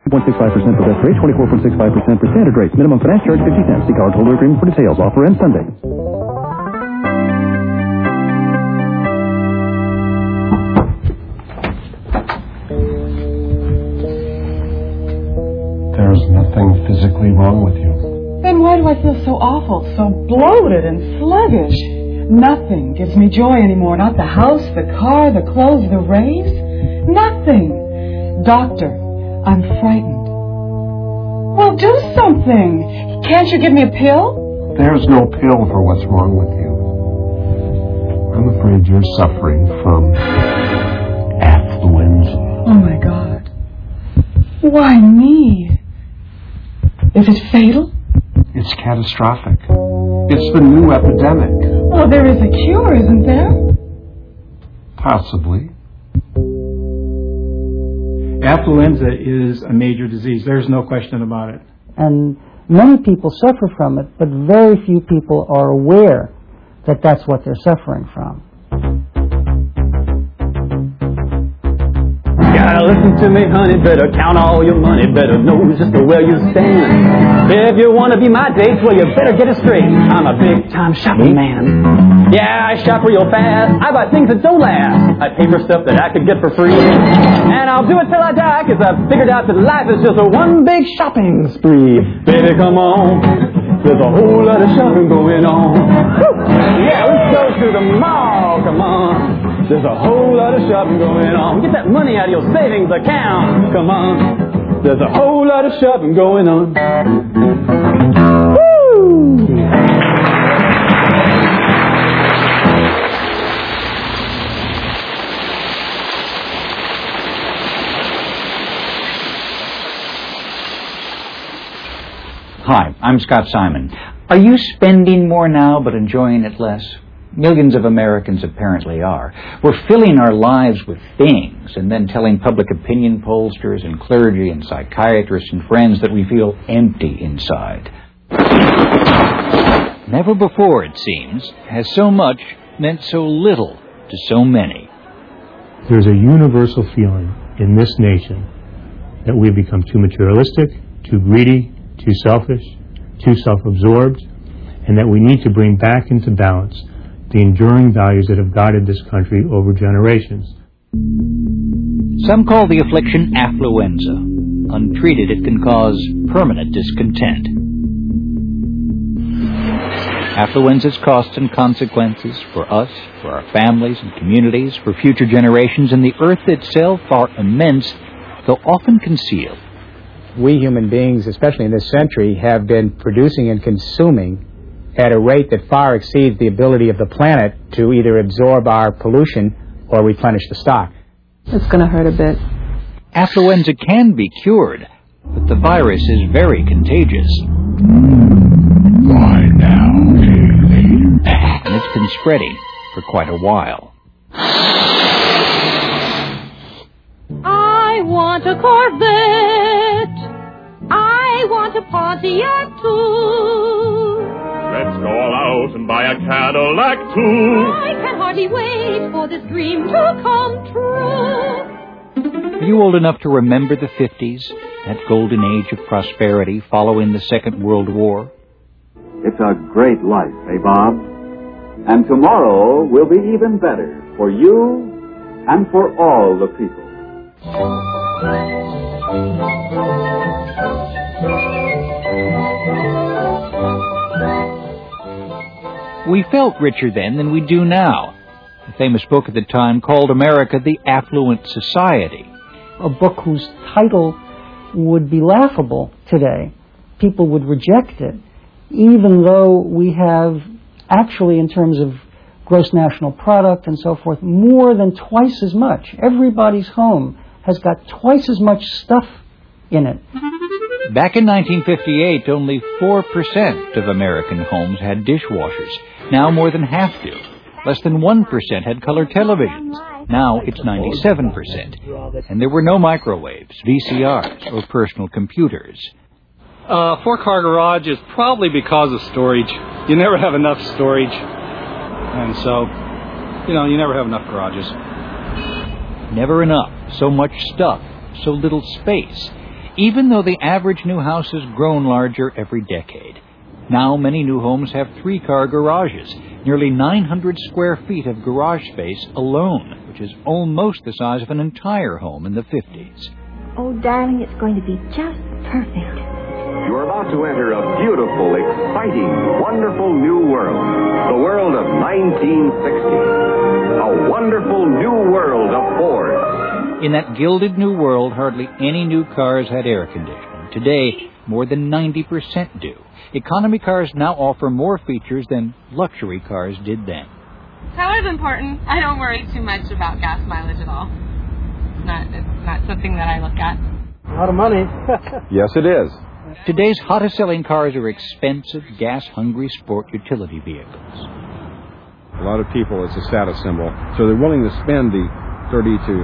0.65% for best rate, 24.65% for standard rate. Minimum finance charge 50 cents. See cardholder agreement for details. Offer ends Sunday. There's nothing physically wrong with you. Then why do I feel so awful, so bloated and sluggish? Nothing gives me joy anymore. Not the house, the car, the clothes, the raise. Nothing. Doctor, I'm frightened. Well, do something. Can't you give me a pill? There's no pill for what's wrong with you. I'm afraid you're suffering from affluenza. Oh, my God. Why me? Is it fatal? It's catastrophic. It's the new epidemic. Well, there is a cure, isn't there? Possibly. Affluenza is a major disease. There's no question about it. And many people suffer from it, but very few people are aware that that's what they're suffering from. Gotta listen to me, honey, better count all your money, better know just where you stand. If you want to be my date, well, you better get it straight. I'm a big-time shopping man. Yeah, I shop real fast. I buy things that don't last. I pay for stuff that I could get for free. And I'll do it till I die, because I've figured out that life is just a one big shopping spree. Baby, come on. There's a whole lot of shopping going on. Woo! Yeah, let's go to the mall, come on. There's a whole lot of shopping going on. Get that money out of your savings account. Come on. There's a whole lot of shopping going on. Woo! Hi, I'm Scott Simon. Are you spending more now but enjoying it less? Millions of Americans apparently are. We're filling our lives with things and then telling public opinion pollsters and clergy and psychiatrists and friends that we feel empty inside. Never before, it seems, has so much meant so little to so many. There's a universal feeling in this nation that we've become too materialistic, too greedy, too selfish, too self-absorbed, and that we need to bring back into balance the enduring values that have guided this country over generations. Some call the affliction affluenza. Untreated, it can cause permanent discontent. Affluenza's costs and consequences for us, for our families and communities, for future generations, and the earth itself are immense, though often concealed. We human beings, especially in this century, have been producing and consuming at a rate that far exceeds the ability of the planet to either absorb our pollution or replenish the stock. It's going to hurt a bit. Affluenza can be cured, but the virus is very contagious. Why now, And it's been spreading for quite a while. I want a Corvette. I want a Pontiac too. Let's go all out and buy a Cadillac too. I can hardly wait for this dream to come true. Are you old enough to remember the 50s, that golden age of prosperity following the Second World War? It's a great life, eh, Bob? And tomorrow will be even better for you and for all the people. We felt richer then than we do now. A famous book at the time called America the Affluent Society. A book whose title would be laughable today. People would reject it, even though we have actually, in terms of gross national product and so forth, more than twice as much. Everybody's home has got twice as much stuff in it. Back in 1958, only 4% of American homes had dishwashers. Now more than half do. Less than 1% had color televisions. Now it's 97%. And there were no microwaves, VCRs, or personal computers. Four-car garage is probably because of storage. You never have enough storage. And so, you never have enough garages. Never enough. So much stuff. So little space. even though the average new house has grown larger every decade. Now many new homes have 3-car garages, nearly 900 square feet of garage space alone, which is almost the size of an entire home in the 50s. Oh, darling, it's going to be just perfect. You're about to enter a beautiful, exciting, wonderful new world. The world of 1960. A wonderful new world of Ford. In that gilded new world, hardly any new cars had air conditioning. Today, more than 90% do. Economy cars now offer more features than luxury cars did then. Power's important. I don't worry too much about gas mileage at all. It's not something that I look at. A lot of money. Yes, it is. Today's hottest-selling cars are expensive, gas-hungry sport utility vehicles. A lot of people, it's a status symbol, so they're willing to spend the $30,000 to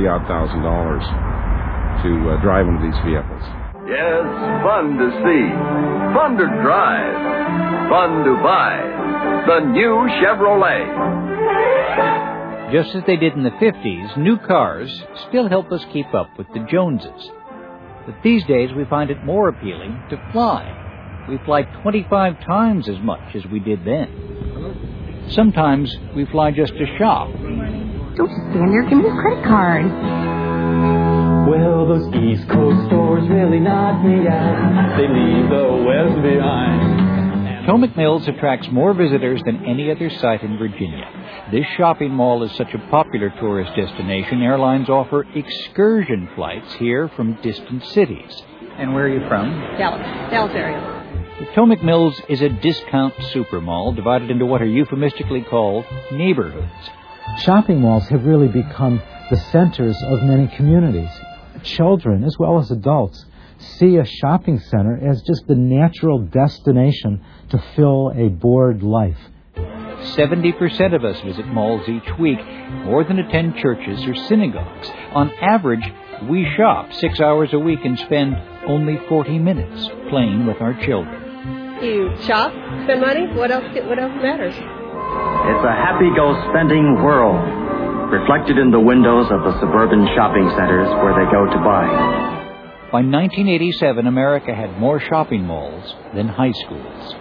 $40,000 to drive one of these vehicles. Yes, fun to see, fun to drive, fun to buy. The new Chevrolet. Just as they did in the 50s, new cars still help us keep up with the Joneses. But these days we find it more appealing to fly. We fly 25 times as much as we did then. Sometimes we fly just to shop. Don't just stand there. Give me your credit card. Well, those East Coast stores really knock me out. They leave the West behind. Potomac Mills attracts more visitors than any other site in Virginia. This shopping mall is such a popular tourist destination, airlines offer excursion flights here from distant cities. And where are you from? Dallas area. Potomac Mills is a discount supermall divided into what are euphemistically called neighborhoods. Shopping malls have really become the centers of many communities. Children, as well as adults, see a shopping center as just the natural destination to fill a bored life. 70% of us visit malls each week, more than attend churches or synagogues. On average, we shop 6 hours a week and spend only 40 minutes playing with our children. You shop, spend money, what else matters? It's a happy-go-spending world, reflected in the windows of the suburban shopping centers where they go to buy. By 1987, America had more shopping malls than high schools.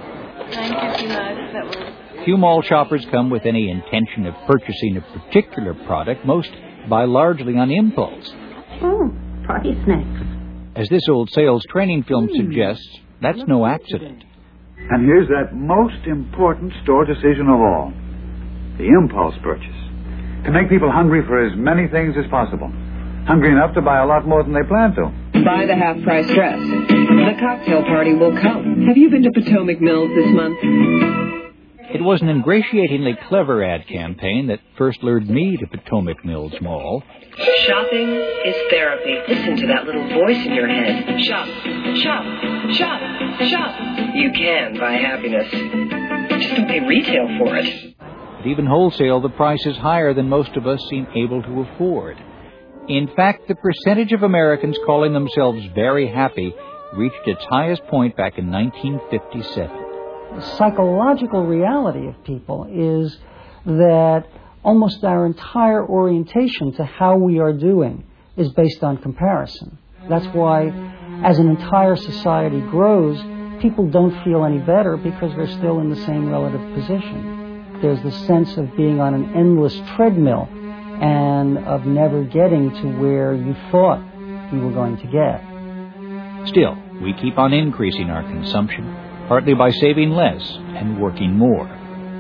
Few mall shoppers come with any intention of purchasing a particular product. Most buy largely on impulse. Party snacks. As this old sales training film suggests, that's no accident. And here's that most important store decision of all, the impulse purchase. To make people hungry for as many things as possible. Hungry enough to buy a lot more than they plan to. Buy the half-price dress. The cocktail party will come. Have you been to Potomac Mills this month? It was an ingratiatingly clever ad campaign that first lured me to Potomac Mills Mall. Shopping is therapy. Listen to that little voice in your head. Shop, shop, shop, shop. You can buy happiness. Just don't pay retail for it. But even wholesale, the price is higher than most of us seem able to afford. In fact, the percentage of Americans calling themselves very happy reached its highest point back in 1957. The psychological reality of people is that almost our entire orientation to how we are doing is based on comparison. That's why, as an entire society grows, people don't feel any better because they're still in the same relative position. There's the sense of being on an endless treadmill and of never getting to where you thought you were going to get. Still, we keep on increasing our consumption, partly by saving less and working more.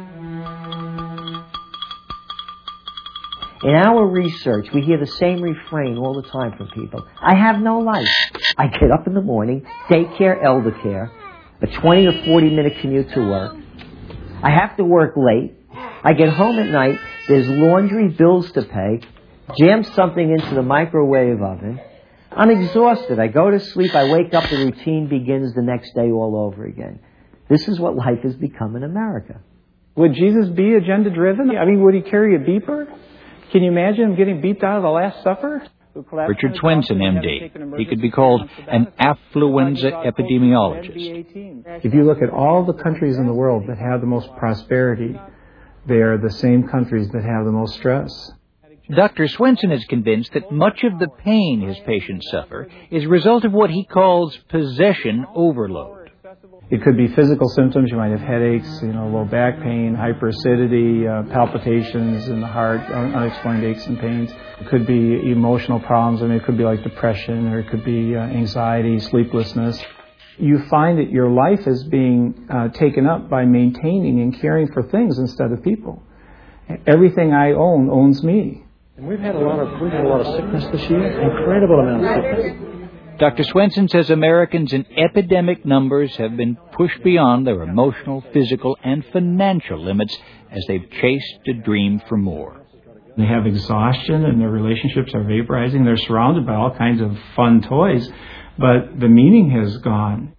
In our research, we hear the same refrain all the time from people. I have no life. I get up in the morning, daycare, elder care, a 20 or 40-minute commute to work. I have to work late. I get home at night, there's laundry, bills to pay, jam something into the microwave oven. I'm exhausted. I go to sleep, I wake up, the routine begins the next day all over again. This is what life has become in America. Would Jesus be agenda-driven? I mean, would he carry a beeper? Can you imagine him getting beeped out of the Last Supper? Richard Swenson, M.D. He could be called an affluenza epidemiologist. If you look at all the countries in the world that have the most prosperity, they are the same countries that have the most stress. Dr. Swenson is convinced that much of the pain his patients suffer is a result of what he calls possession overload. It could be physical symptoms. You might have headaches, low back pain, hyperacidity, palpitations in the heart, unexplained aches and pains. It could be emotional problems. It could be like depression, or it could be anxiety, sleeplessness. You find that your life is being taken up by maintaining and caring for things instead of people. Everything I own owns me. And we've had a lot of sickness this year, incredible amount of sickness. Dr. Swenson says Americans in epidemic numbers have been pushed beyond their emotional, physical, and financial limits as they've chased a dream for more. They have exhaustion and their relationships are vaporizing. They're surrounded by all kinds of fun toys, but the meaning has gone.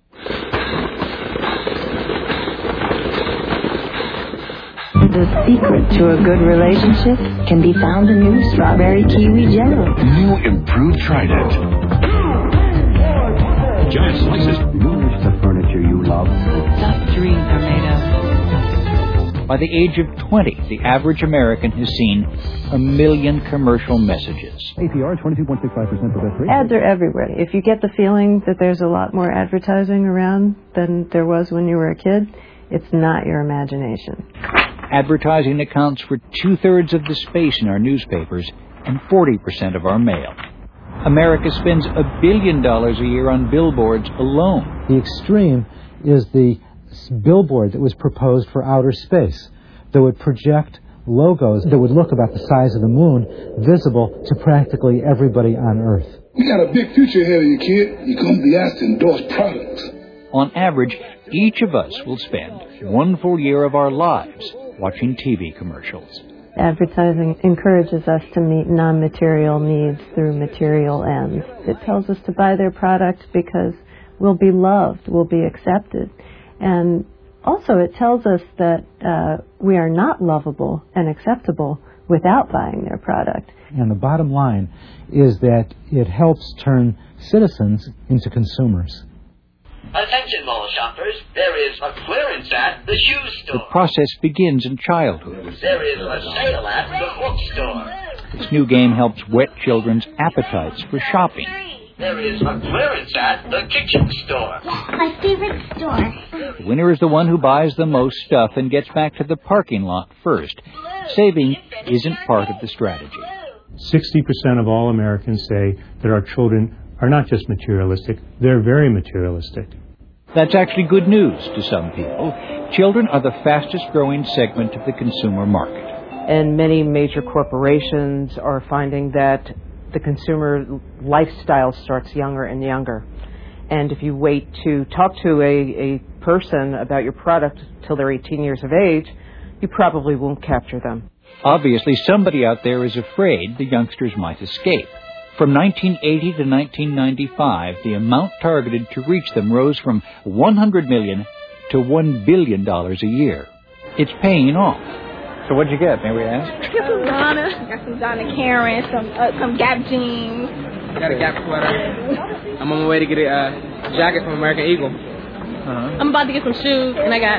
The secret to a good relationship can be found in new strawberry kiwi jello. New improved Trident. Giant slices. Nourish the furniture you love. Stuff dreams are made of. By the age of 20, the average American has seen 1 million commercial messages. APR 22.65% for best rate. Ads are everywhere. If you get the feeling that there's a lot more advertising around than there was when you were a kid, it's not your imagination. Advertising accounts for 2/3 of the space in our newspapers and 40% of our mail. America spends $1 billion a year on billboards alone. The extreme is the billboard that was proposed for outer space that would project logos that would look about the size of the moon, visible to practically everybody on Earth. We got a big future ahead of you, kid. You're going to be asked to endorse products. On average, each of us will spend 1 full year of our lives watching TV commercials. Advertising encourages us to meet non-material needs through material ends. It tells us to buy their product because we'll be loved, we'll be accepted. And also it tells us that we are not lovable and acceptable without buying their product. And the bottom line is that it helps turn citizens into consumers. Attention mall shoppers, there is a clearance at the shoe store. The process begins in childhood. There is a sale at the bookstore. This new game helps whet children's appetites for shopping. There is a clearance at the kitchen store. My favorite store. The winner is the one who buys the most stuff and gets back to the parking lot first. Saving isn't part of the strategy. 60% of all Americans say that our children are not just materialistic, they're very materialistic. That's actually good news to some people. Children are the fastest growing segment of the consumer market. And many major corporations are finding that the consumer lifestyle starts younger and younger. And if you wait to talk to a person about your product till they're 18 years of age, you probably won't capture them. Obviously, somebody out there is afraid the youngsters might escape. From 1980 to 1995, the amount targeted to reach them rose from $100 million to $1 billion a year. It's paying off. So what'd you get, may we ask? I got some Donna. Got some Donna Karan, some Gap jeans. I got a Gap sweater. I'm on my way to get a jacket from American Eagle. I'm about to get some shoes, and we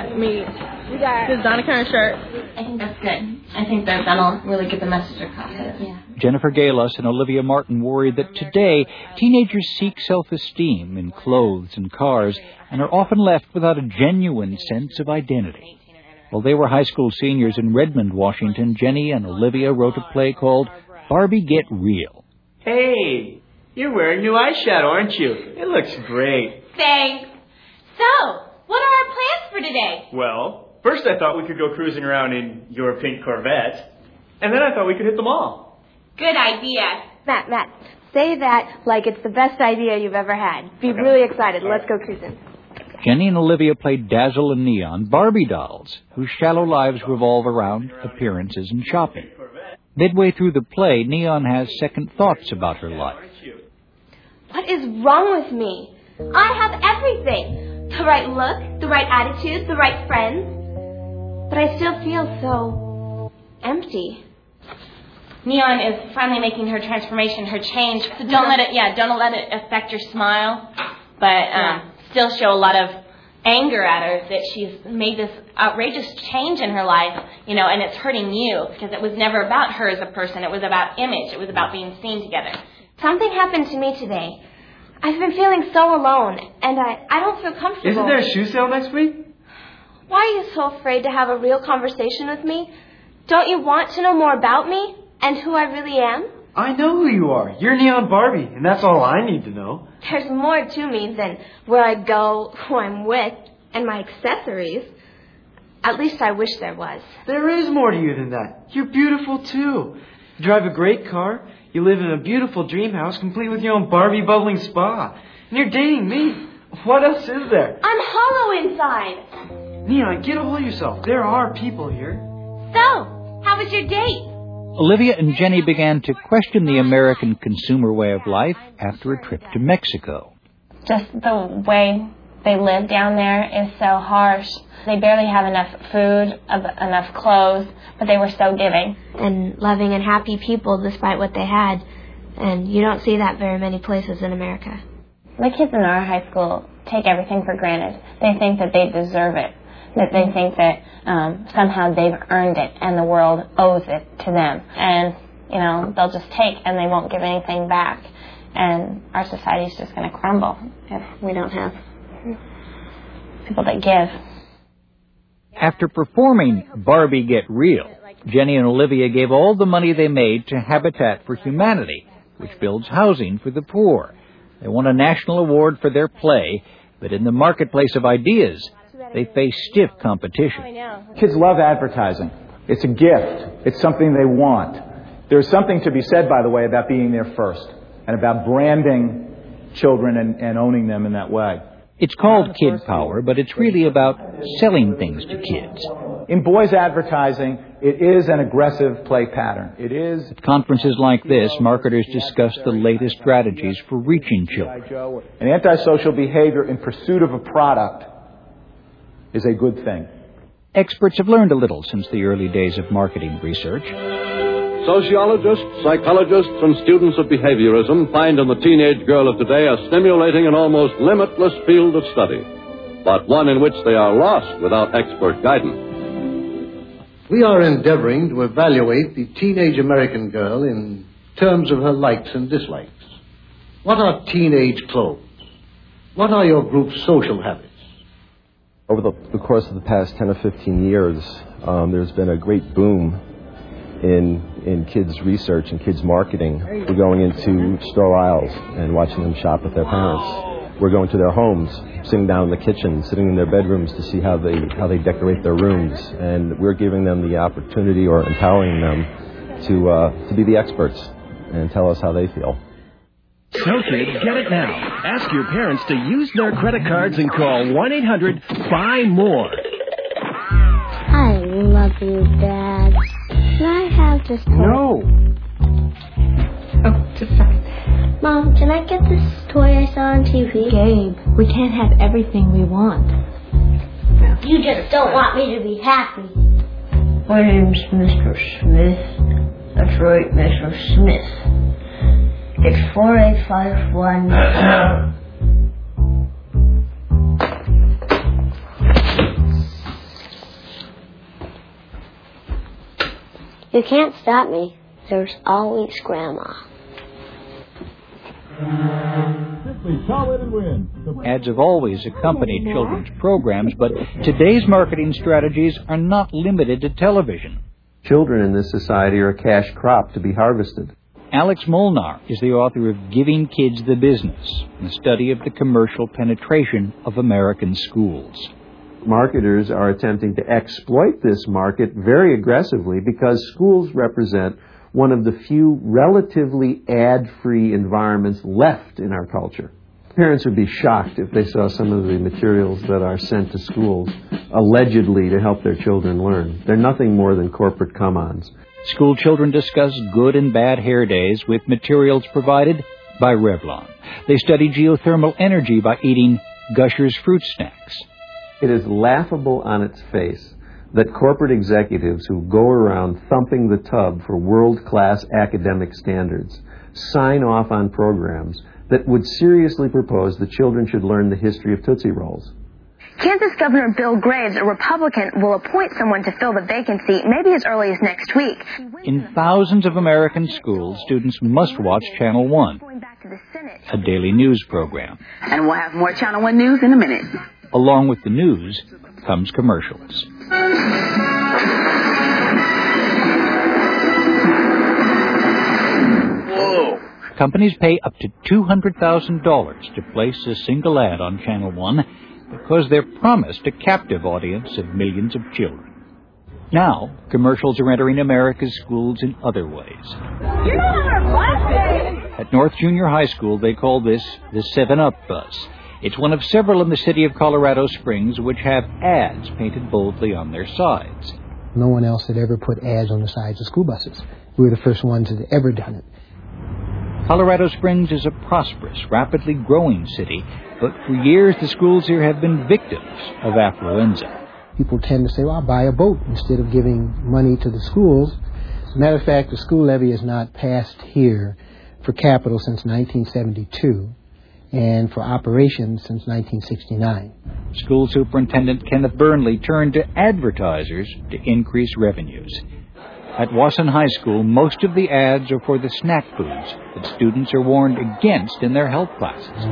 got this Donna Karan shirt. I think that's good. I think that'll really get the message across. Yeah. Jennifer Galos and Olivia Martin worry that today teenagers seek self-esteem in clothes and cars and are often left without a genuine sense of identity. While they were high school seniors in Redmond, Washington, Jenny and Olivia wrote a play called Barbie Get Real. Hey, you're wearing new eyeshadow, aren't you? It looks great. Thanks. So, what are our plans for today? Well, first I thought we could go cruising around in your pink Corvette, and then I thought we could hit the mall. Good idea. Matt, say that like it's the best idea you've ever had. Be really excited. Let's go cruising. Jenny and Olivia played Dazzle and Neon, Barbie dolls, whose shallow lives revolve around appearances and shopping. Midway through the play, Neon has second thoughts about her life. What is wrong with me? I have everything. The right look, the right attitude, the right friends. But I still feel so empty. Neon is finally making her transformation, her change. So don't let it affect your smile. But still show a lot of anger at her that she's made this outrageous change in her life, and it's hurting you because it was never about her as a person. It was about image. It was about being seen together. Something happened to me today. I've been feeling so alone, and I don't feel comfortable. Isn't there a shoe sale next week? Why are you so afraid to have a real conversation with me? Don't you want to know more about me and who I really am? I know who you are. You're Neon Barbie, and that's all I need to know. There's more to me than where I go, who I'm with, and my accessories. At least I wish there was. There is more to you than that. You're beautiful, too. You drive a great car. You live in a beautiful dream house, complete with your own Barbie bubbling spa. And you're dating me. What else is there? I'm hollow inside. Neon, get a hold of yourself. There are people here. So, how was your date? Olivia and Jenny began to question the American consumer way of life after a trip to Mexico. Just the way they live down there is so harsh. They barely have enough food, enough clothes, but they were so giving. And loving and happy people despite what they had. And you don't see that very many places in America. The kids in our high school take everything for granted. They think that they deserve it, that they think that somehow they've earned it and the world owes it to them. And, they'll just take and they won't give anything back. And our society's just going to crumble if we don't have people that give. After performing Barbie Get Real, Jenny and Olivia gave all the money they made to Habitat for Humanity, which builds housing for the poor. They won a national award for their play, but in the marketplace of ideas, they face stiff competition. Kids love advertising. It's a gift. It's something they want. There's something to be said, by the way, about being there first and about branding children and owning them in that way. It's called Kid Power, but it's really about selling things to kids. In boys' advertising, it is an aggressive play pattern. It is. At conferences like this, marketers discuss the latest strategies for reaching children. And antisocial behavior in pursuit of a product is a good thing. Experts have learned a little since the early days of marketing research. Sociologists, psychologists, and students of behaviorism find in the teenage girl of today a stimulating and almost limitless field of study, but one in which they are lost without expert guidance. We are endeavoring to evaluate the teenage American girl in terms of her likes and dislikes. What are teenage clothes? What are your group's social habits? Over the course of the past 10 or 15 years, there's been a great boom in kids' research and kids' marketing. We're going into store aisles and watching them shop with their parents. We're going to their homes, sitting down in the kitchen, sitting in their bedrooms to see how they decorate their rooms. And we're giving them the opportunity or empowering them to be the experts and tell us how they feel. So kids, get it now. Ask your parents to use their credit cards and call 1-800-BUY-MORE. I love you, Dad. Can I have this toy? No. Oh, just a second. Mom, can I get this toy I saw on TV? Gabe, we can't have everything we want. You just don't want me to be happy. My name's Mr. Smith. That's right, Mr. Smith. It's 4851. You can't stop me. There's always Grandma. Ads have always accompanied children's programs, but today's marketing strategies are not limited to television. Children in this society are a cash crop to be harvested. Alex Molnar is the author of Giving Kids the Business, a study of the commercial penetration of American schools. Marketers are attempting to exploit this market very aggressively because schools represent one of the few relatively ad-free environments left in our culture. Parents would be shocked if they saw some of the materials that are sent to schools allegedly to help their children learn. They're nothing more than corporate come-ons. School children discuss good and bad hair days with materials provided by Revlon. They study geothermal energy by eating Gushers fruit snacks. It is laughable on its face that corporate executives who go around thumping the tub for world-class academic standards sign off on programs that would seriously propose that children should learn the history of Tootsie Rolls. Kansas Governor Bill Graves, a Republican, will appoint someone to fill the vacancy maybe as early as next week. In thousands of American schools, students must watch Channel 1, a daily news program. And we'll have more Channel 1 news in a minute. Along with the news comes commercials. Whoa. Companies pay up to $200,000 to place a single ad on Channel 1 because they're promised a captive audience of millions of children. Now, commercials are entering America's schools in other ways. At North Junior High School, they call this the 7-Up bus. It's one of several in the city of Colorado Springs which have ads painted boldly on their sides. No one else had ever put ads on the sides of school buses. We were the first ones that had ever done it. Colorado Springs is a prosperous, rapidly growing city, but for years the schools here have been victims of affluenza. People tend to say, well, I'll buy a boat instead of giving money to the schools. As a matter of fact, the school levy has not passed here for capital since 1972 and for operations since 1969. School Superintendent Kenneth Burnley turned to advertisers to increase revenues. At Wasson High School, most of the ads are for the snack foods that students are warned against in their health classes.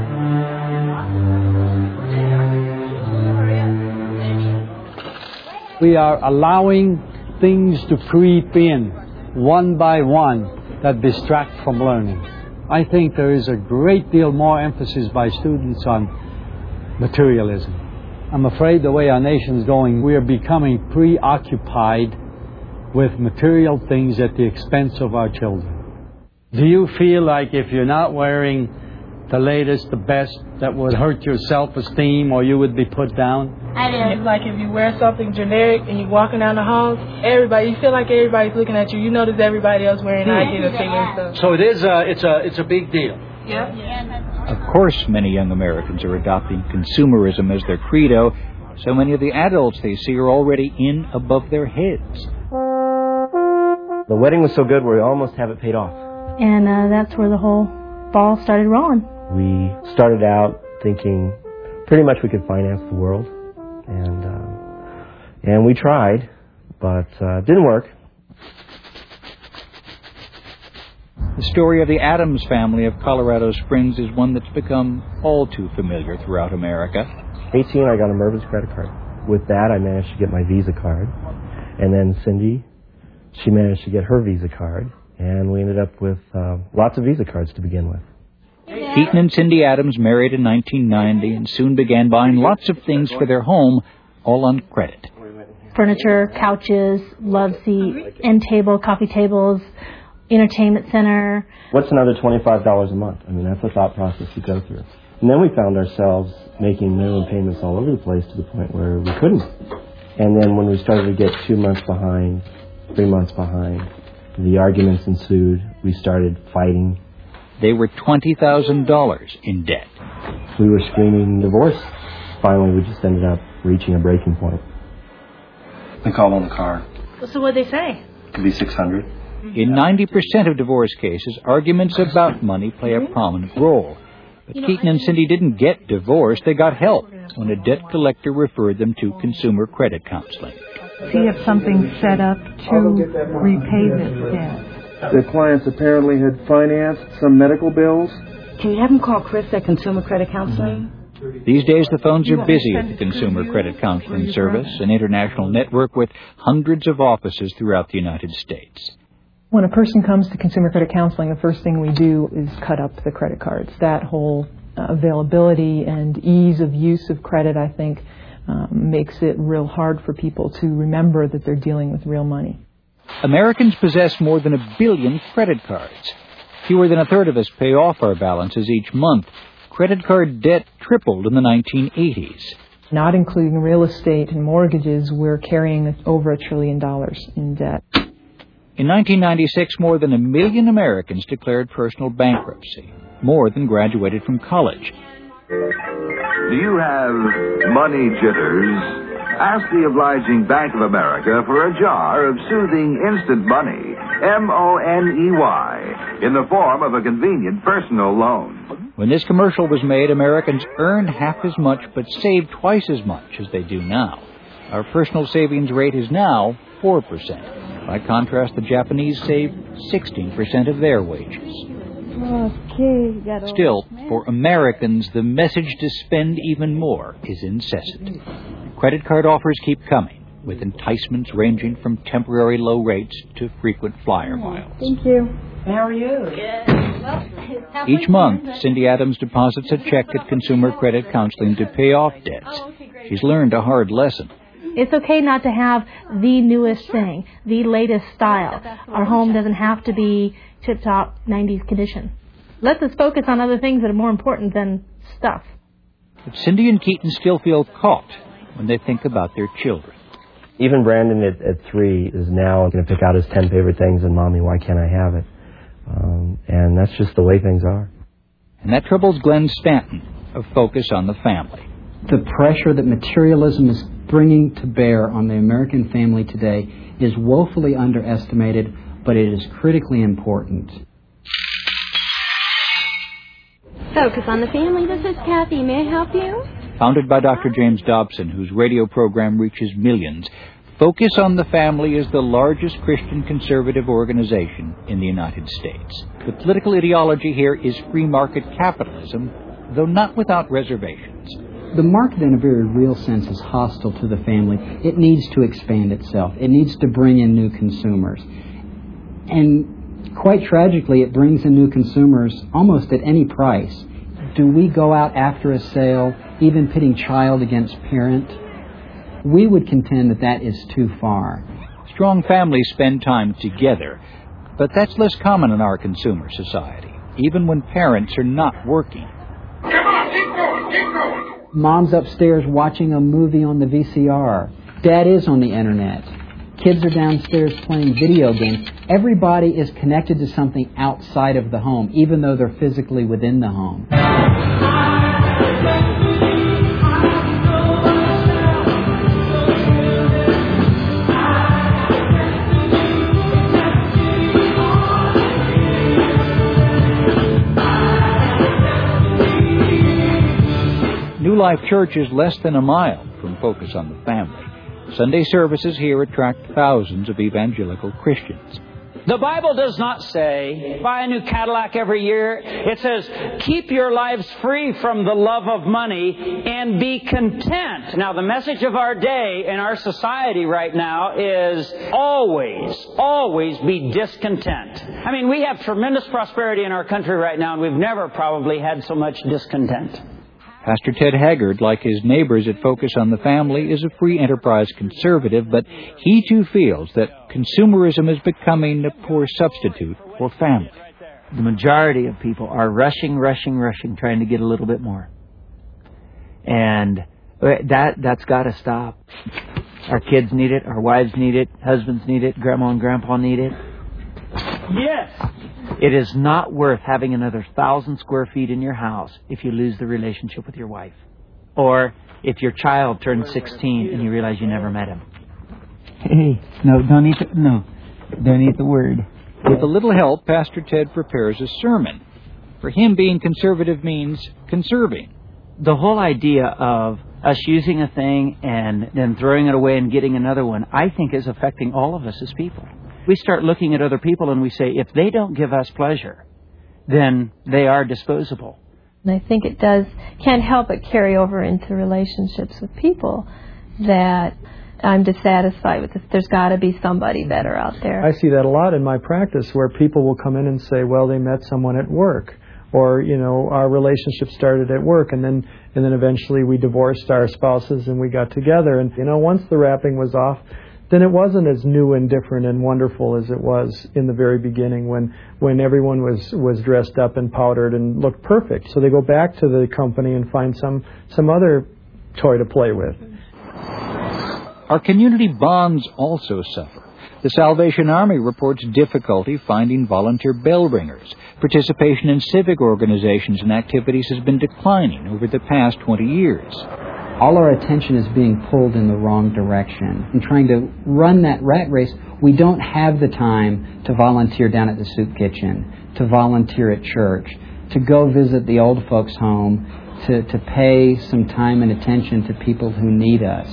We are allowing things to creep in, one by one, that distract from learning. I think there is a great deal more emphasis by students on materialism. I'm afraid the way our nation is going, we are becoming preoccupied with material things at the expense of our children. Do you feel like if you're not wearing the latest, the best, that would hurt your self-esteem or you would be put down? I do. Like if you wear something generic and you're walking down the halls, you feel like everybody's looking at you. You notice everybody else wearing Nike and thing and stuff. So it is it's a big deal. Yeah. Of course, many young Americans are adopting consumerism as their credo. So many of the adults they see are already in above their heads. The wedding was so good we almost have it paid off. And that's where the whole ball started rolling. We started out thinking pretty much we could finance the world, and we tried, but it didn't work. The story of the Adams family of Colorado Springs is one that's become all too familiar throughout America. 18, I got a Mervyn's credit card. With that, I managed to get my Visa card, and then Cindy, she managed to get her Visa card, and we ended up with lots of Visa cards to begin with. Keaton and Cindy Adams married in 1990 and soon began buying lots of things for their home, all on credit. Furniture, couches, love seat, end table, coffee tables, entertainment center. What's another $25 a month? I mean, that's the thought process you go through. And then we found ourselves making minimum payments all over the place to the point where we couldn't. And then when we started to get 2 months behind, 3 months behind, the arguments ensued. We started fighting. They were $20,000 in debt. We were screaming divorce. Finally, we just ended up reaching a breaking point. They called on the car. So what'd they say? It could be $600. In 90% of divorce cases, arguments about money play a prominent role. But Keaton and Cindy didn't get divorced. They got help when a debt collector referred them to consumer credit counseling. So you have something set up to repay this debt. The clients apparently had financed some medical bills. Can you have them call Chris at Consumer Credit Counseling? These days, the phones are busy at the Consumer Credit Counseling Service, an international network with hundreds of offices throughout the United States. When a person comes to Consumer Credit Counseling, the first thing we do is cut up the credit cards. That whole availability and ease of use of credit, I think, makes it real hard for people to remember that they're dealing with real money. Americans possess more than 1 billion credit cards. Fewer than a third of us pay off our balances each month. Credit card debt tripled in the 1980s. Not including real estate and mortgages, we're carrying over $1 trillion in debt. In 1996, more than 1 million Americans declared personal bankruptcy, more than graduated from college. Do you have money jitters? Ask the obliging Bank of America for a jar of soothing instant money, M-O-N-E-Y, in the form of a convenient personal loan. When this commercial was made, Americans earned half as much but saved twice as much as they do now. Our personal savings rate is now 4%. By contrast, the Japanese save 16% of their wages. Still, for Americans, the message to spend even more is incessant. Credit card offers keep coming, with enticements ranging from temporary low rates to frequent flyer miles. Thank you. How are you? Good. Each month, Cindy Adams deposits a check at Consumer Credit Counseling to pay off debts. She's learned a hard lesson. It's okay not to have the newest thing, the latest style. Our home doesn't have to be tip-top 90s condition. Let us focus on other things that are more important than stuff. But Cindy and Keaton still feel caught when they think about their children. Even Brandon at 3 is now going to pick out his 10 favorite things, and Mommy, why can't I have it? And that's just the way things are. And that troubles Glenn Stanton of Focus on the Family. The pressure that materialism is bringing to bear on the American family today is woefully underestimated, but it is critically important. Focus on the Family, this is Kathy. May I help you? Founded by Dr. James Dobson, whose radio program reaches millions, Focus on the Family is the largest Christian conservative organization in the United States. The political ideology here is free market capitalism, though not without reservations. The market, in a very real sense, is hostile to the family. It needs to expand itself. It needs to bring in new consumers. And quite tragically, it brings in new consumers almost at any price. Do we go out after a sale, even pitting child against parent? We would contend that that is too far. Strong families spend time together, but that's less common in our consumer society, even when parents are not working. Come on, keep going, keep going. Mom's upstairs watching a movie on the VCR. Dad is on the internet. Kids are downstairs playing video games. Everybody is connected to something outside of the home, even though they're physically within the home. New Life Church is less than a mile from Focus on the Family. Sunday services here attract thousands of evangelical Christians. The Bible does not say, buy a new Cadillac every year. It says, keep your lives free from the love of money and be content. Now, the message of our day and our society right now is always be discontent. I mean, we have tremendous prosperity in our country right now, and we've never probably had so much discontent. Pastor Ted Haggard, like his neighbors at Focus on the Family, is a free enterprise conservative, but he too feels that consumerism is becoming a poor substitute for family. The majority of people are rushing, trying to get a little bit more. And that's got to stop. Our kids need it, our wives need it, husbands need it, grandma and grandpa need it. Yes! It is not worth having another 1,000 square feet in your house if you lose the relationship with your wife. Or if your child turns 16 and you realize you never met him. Hey, don't eat the word. With a little help, Pastor Ted prepares a sermon. For him, being conservative means conserving. The whole idea of us using a thing and then throwing it away and getting another one, I think is affecting all of us as people. We start looking at other people and we say, if they don't give us pleasure, then they are disposable. And I think it can't help but carry over into relationships with people that I'm dissatisfied with this. There's got to be somebody better out there. I see that a lot in my practice where people will come in and say, well, they met someone at work. Or, our relationship started at work and then eventually we divorced our spouses and we got together. And, once the wrapping was off, then it wasn't as new and different and wonderful as it was in the very beginning when everyone was dressed up and powdered and looked perfect. So they go back to the company and find some other toy to play with. Our community bonds also suffer. The Salvation Army reports difficulty finding volunteer bell ringers. Participation in civic organizations and activities has been declining over the past 20 years. All our attention is being pulled in the wrong direction. In trying to run that rat race, we don't have the time to volunteer down at the soup kitchen, to volunteer at church, to go visit the old folks' home, to pay some time and attention to people who need us.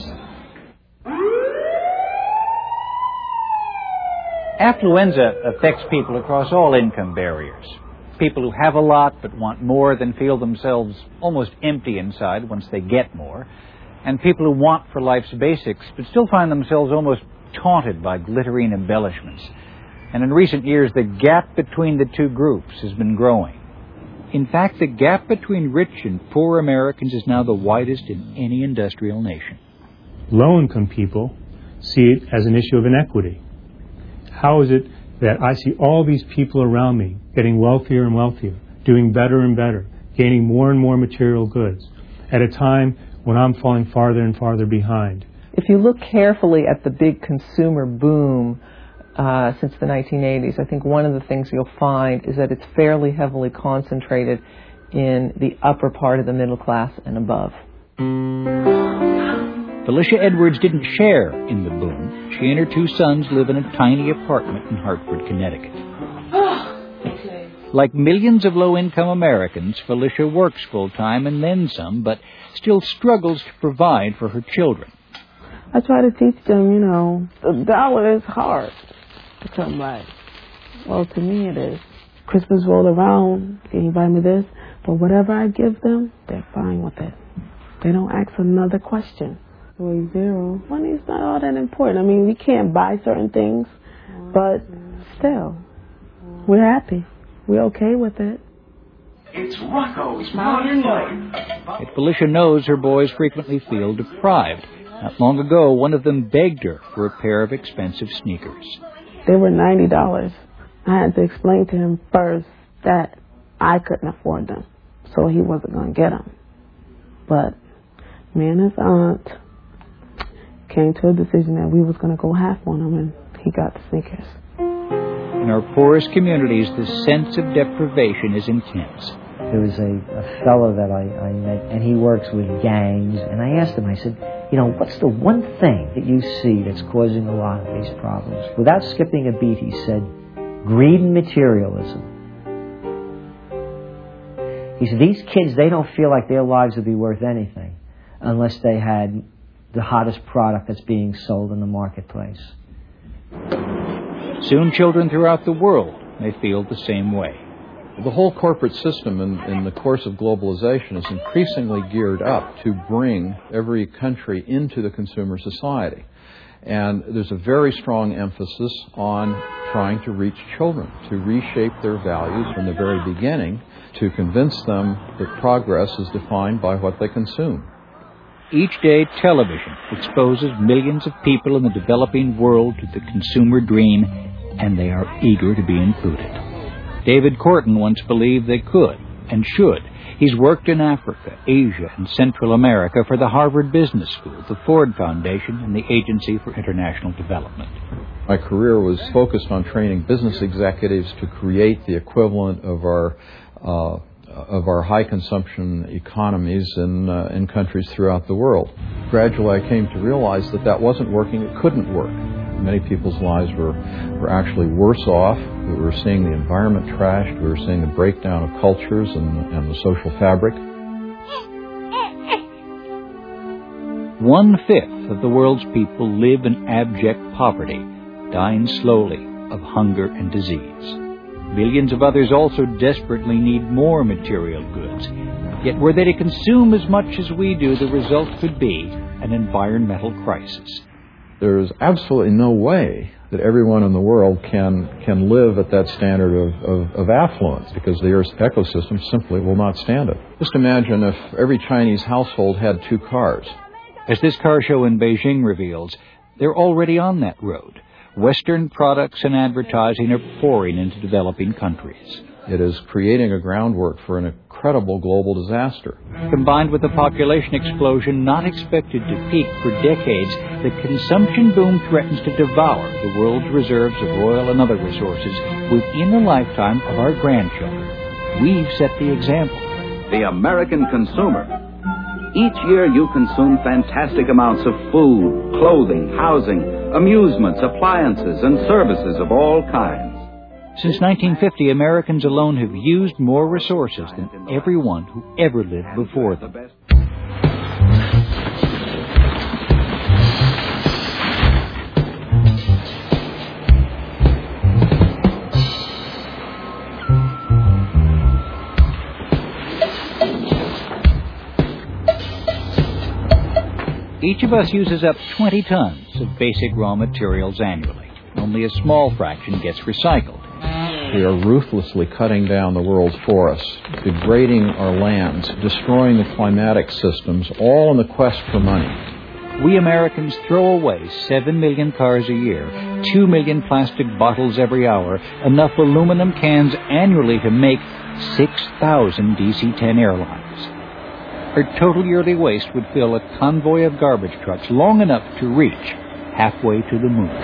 Affluenza affects people across all income barriers. People who have a lot but want more then feel themselves almost empty inside once they get more. And people who want for life's basics but still find themselves almost taunted by glittering embellishments. And in recent years, the gap between the two groups has been growing. In fact, the gap between rich and poor Americans is now the widest in any industrial nation. Low-income people see it as an issue of inequity. How is it that I see all these people around me getting wealthier and wealthier, doing better and better, gaining more and more material goods, at a time when I'm falling farther and farther behind? If you look carefully at the big consumer boom since the 1980s, I think one of the things you'll find is that it's fairly heavily concentrated in the upper part of the middle class and above. Felicia Edwards didn't share in the boom. She and her two sons live in a tiny apartment in Hartford, Connecticut. Like millions of low-income Americans, Felicia works full-time and then some, but still struggles to provide for her children. I try to teach them, the dollar is hard to come by. Well, to me it is. Christmas roll around, can you buy me this? But whatever I give them, they're fine with it. They don't ask another question. Zero. Money's not all that important. I mean, we can't buy certain things, but still, we're happy. We're okay with it. It's Rocco's Modern Life. Yet Felicia knows her boys frequently feel deprived. Not long ago, one of them begged her for a pair of expensive sneakers. They were $90. I had to explain to him first that I couldn't afford them, so he wasn't going to get them. But me and his aunt came to a decision that we was going to go half on them, and he got the sneakers. In our poorest communities, the sense of deprivation is intense. There was a fellow that I met, and he works with gangs, and I asked him, I said, what's the one thing that you see that's causing a lot of these problems? Without skipping a beat, he said, greed and materialism. He said, these kids, they don't feel like their lives would be worth anything unless they had the hottest product that's being sold in the marketplace. Soon children throughout the world may feel the same way. The whole corporate system in the course of globalization is increasingly geared up to bring every country into the consumer society. And there's a very strong emphasis on trying to reach children, to reshape their values from the very beginning, to convince them that progress is defined by what they consume. Each day, television exposes millions of people in the developing world to the consumer dream, and they are eager to be included. David Korten once believed they could and should. He's worked in Africa, Asia, and Central America for the Harvard Business School, the Ford Foundation, and the Agency for International Development. My career was focused on training business executives to create the equivalent of our high consumption economies in countries throughout the world. Gradually, I came to realize that wasn't working. It couldn't work. Many people's lives were actually worse off. We were seeing the environment trashed. We were seeing the breakdown of cultures and the social fabric. 1/5 of the world's people live in abject poverty, dying slowly of hunger and disease. Millions of others also desperately need more material goods. Yet were they to consume as much as we do, the result could be an environmental crisis. There's absolutely no way that everyone in the world can live at that standard of affluence, because the Earth's ecosystem simply will not stand it. Just imagine if every Chinese household had 2 cars. As this car show in Beijing reveals, they're already on that road. Western products and advertising are pouring into developing countries. It is creating a groundwork for an incredible global disaster. Combined with a population explosion not expected to peak for decades, the consumption boom threatens to devour the world's reserves of oil and other resources within the lifetime of our grandchildren. We've set the example. The American consumer. Each year you consume fantastic amounts of food, clothing, housing, amusements, appliances, and services of all kinds. Since 1950, Americans alone have used more resources than everyone who ever lived before them. Each of us uses up 20 tons of basic raw materials annually. Only a small fraction gets recycled. We are ruthlessly cutting down the world's forests, degrading our lands, destroying the climatic systems, all in the quest for money. We Americans throw away 7 million cars a year, 2 million plastic bottles every hour, enough aluminum cans annually to make 6,000 DC-10 airliners. Our total yearly waste would fill a convoy of garbage trucks long enough to reach halfway to the moon.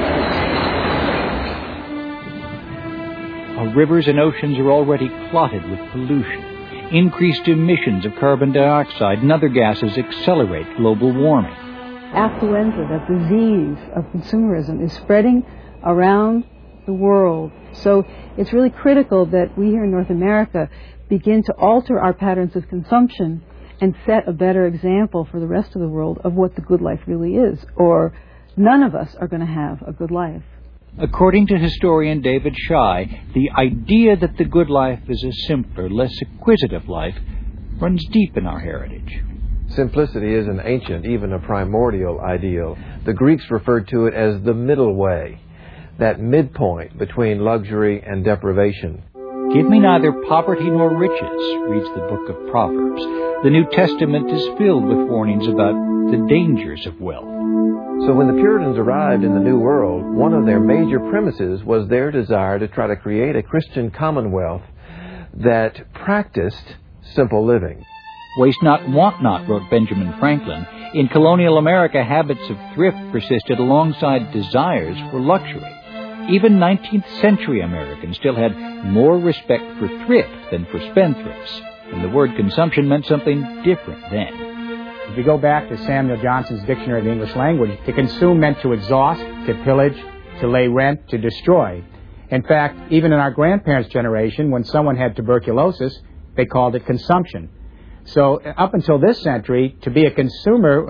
Our rivers and oceans are already clotted with pollution. Increased emissions of carbon dioxide and other gases accelerate global warming. Affluenza, that disease of consumerism, is spreading around the world. So it's really critical that we here in North America begin to alter our patterns of consumption and set a better example for the rest of the world of what the good life really is, or none of us are going to have a good life. According to historian David Shy, the idea that the good life is a simpler, less acquisitive life runs deep in our heritage. Simplicity is an ancient, even a primordial ideal. The Greeks referred to it as the middle way, that midpoint between luxury and deprivation. Give me neither poverty nor riches, reads the book of Proverbs. The New Testament is filled with warnings about the dangers of wealth. So when the Puritans arrived in the New World, one of their major premises was their desire to try to create a Christian commonwealth that practiced simple living. Waste not, want not, wrote Benjamin Franklin. In colonial America, habits of thrift persisted alongside desires for luxury. Even 19th century Americans still had more respect for thrift than for spendthrifts, and the word consumption meant something different then. If you go back to Samuel Johnson's Dictionary of the English Language, to consume meant to exhaust, to pillage, to lay rent, to destroy. In fact, even in our grandparents' generation, when someone had tuberculosis, they called it consumption. So up until this century, to be a consumer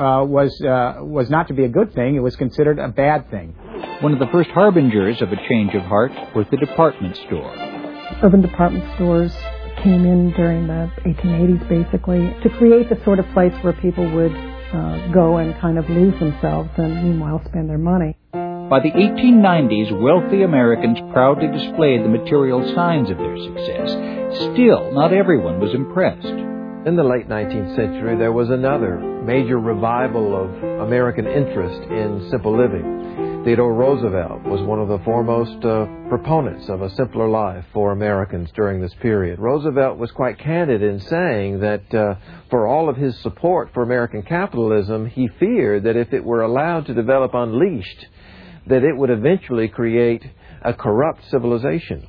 was not to be a good thing. It was considered a bad thing. One of the first harbingers of a change of heart was the department store. Urban department stores came in during the 1880s, basically, to create the sort of place where people would go and kind of lose themselves and meanwhile spend their money. By the 1890s, wealthy Americans proudly displayed the material signs of their success. Still, not everyone was impressed. In the late 19th century, there was another major revival of American interest in simple living. Theodore Roosevelt was one of the foremost proponents of a simpler life for Americans during this period. Roosevelt was quite candid in saying that for all of his support for American capitalism, he feared that if it were allowed to develop unleashed, that it would eventually create a corrupt civilization.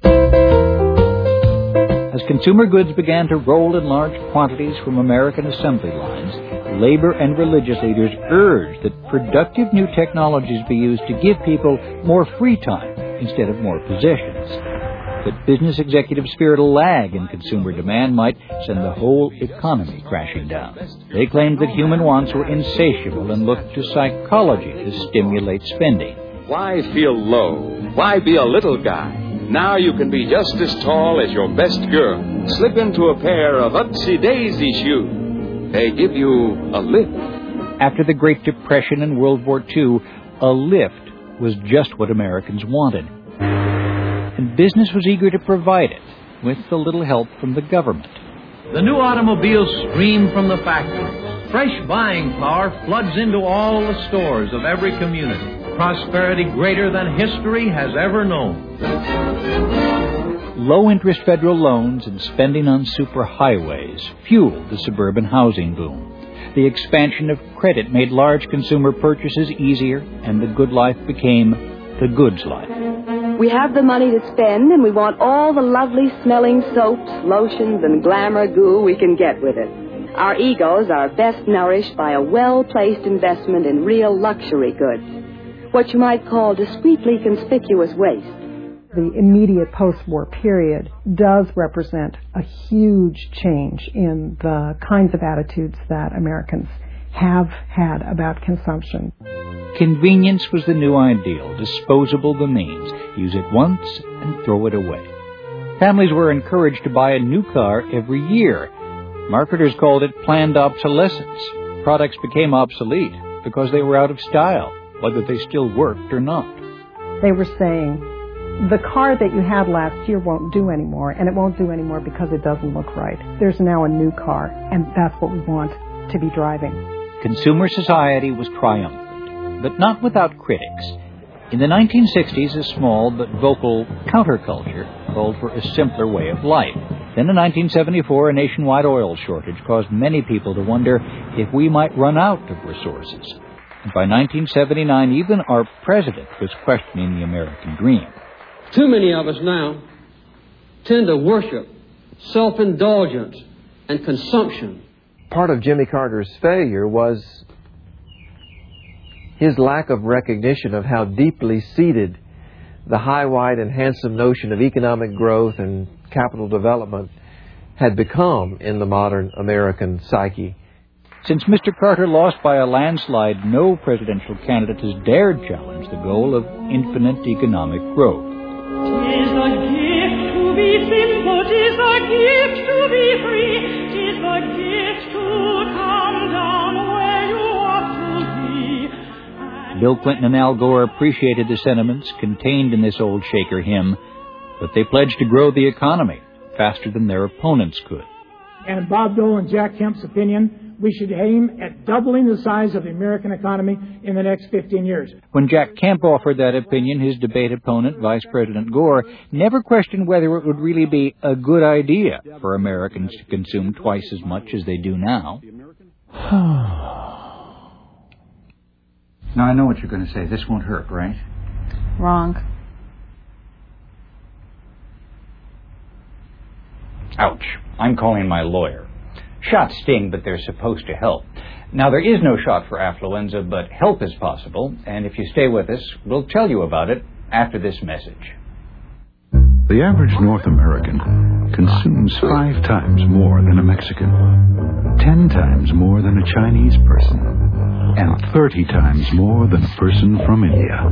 As consumer goods began to roll in large quantities from American assembly lines, labor and religious leaders urged that productive new technologies be used to give people more free time instead of more possessions. But business executives feared a lag in consumer demand might send the whole economy crashing down. They claimed that human wants were insatiable and looked to psychology to stimulate spending. Why feel low? Why be a little guy? Now you can be just as tall as your best girl. Slip into a pair of upsy-daisy shoes. They give you a lift. After the Great Depression and World War II, a lift was just what Americans wanted. And business was eager to provide it, with a little help from the government. The new automobiles stream from the factories. Fresh buying power floods into all the stores of every community. Prosperity greater than history has ever known. Low-interest federal loans and spending on superhighways fueled the suburban housing boom. The expansion of credit made large consumer purchases easier, and the good life became the goods life. We have the money to spend, and we want all the lovely smelling soaps, lotions, and glamour goo we can get with it. Our egos are best nourished by a well-placed investment in real luxury goods, what you might call discreetly conspicuous waste. The immediate post-war period does represent a huge change in the kinds of attitudes that Americans have had about consumption. Convenience was the new ideal, disposable the means. Use it once and throw it away. Families were encouraged to buy a new car every year. Marketers called it planned obsolescence. Products became obsolete because they were out of style, whether they still worked or not. They were saying, the car that you had last year won't do anymore, and it won't do anymore because it doesn't look right. There's now a new car, and that's what we want to be driving. Consumer society was triumphant, but not without critics. In the 1960s, a small but vocal counterculture called for a simpler way of life. Then in 1974, a nationwide oil shortage caused many people to wonder if we might run out of resources. And by 1979, even our president was questioning the American dream. Too many of us now tend to worship self-indulgence and consumption. Part of Jimmy Carter's failure was his lack of recognition of how deeply seated the high, wide, and handsome notion of economic growth and capital development had become in the modern American psyche. Since Mr. Carter lost by a landslide, no presidential candidate has dared challenge the goal of infinite economic growth. 'Tis a gift to be simple, 'tis a gift to be free, 'tis a gift to come down where you ought to be. Bill Clinton and Al Gore appreciated the sentiments contained in this old Shaker hymn, but they pledged to grow the economy faster than their opponents could. And in Bob Dole and Jack Kemp's opinion, we should aim at doubling the size of the American economy in the next 15 years. When Jack Kemp offered that opinion, his debate opponent, Vice President Gore, never questioned whether it would really be a good idea for Americans to consume twice as much as they do now. Now, I know what you're going to say. This won't hurt, right? Wrong. Ouch. I'm calling my lawyer. Shots sting, but they're supposed to help. Now, there is no shot for affluenza, but help is possible. And if you stay with us, we'll tell you about it after this message. The average North American consumes 5 times more than a Mexican, 10 times more than a Chinese person, and 30 times more than a person from India.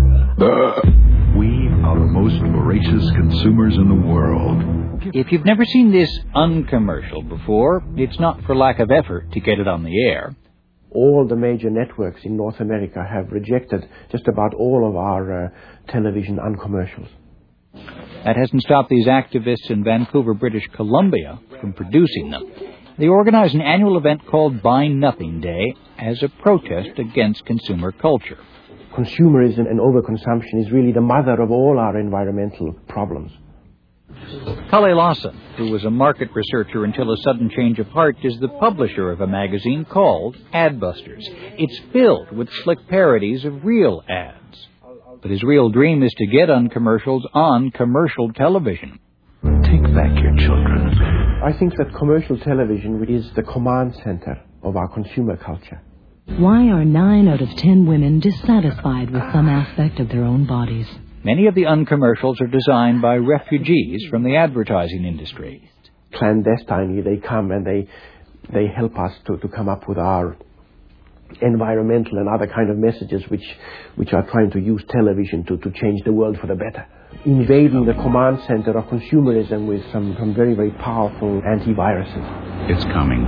We are the most voracious consumers in the world. If you've never seen this uncommercial before, it's not for lack of effort to get it on the air. All the major networks in North America have rejected just about all of our television uncommercials. That hasn't stopped these activists in Vancouver, British Columbia, from producing them. They organize an annual event called Buy Nothing Day as a protest against consumer culture. Consumerism and overconsumption is really the mother of all our environmental problems. Kalle Lawson, who was a market researcher until a sudden change of heart, is the publisher of a magazine called Adbusters. It's filled with slick parodies of real ads. But his real dream is to get uncommercials on commercial television. Take back your children. I think that commercial television is the command center of our consumer culture. Why are 9 out of 10 women dissatisfied with some aspect of their own bodies? Many of the uncommercials are designed by refugees from the advertising industry. Clandestinely, they come and they help us to come up with our environmental and other kind of messages which are trying to use television to change the world for the better. Invading the command center of consumerism with some very, very powerful antiviruses. It's coming.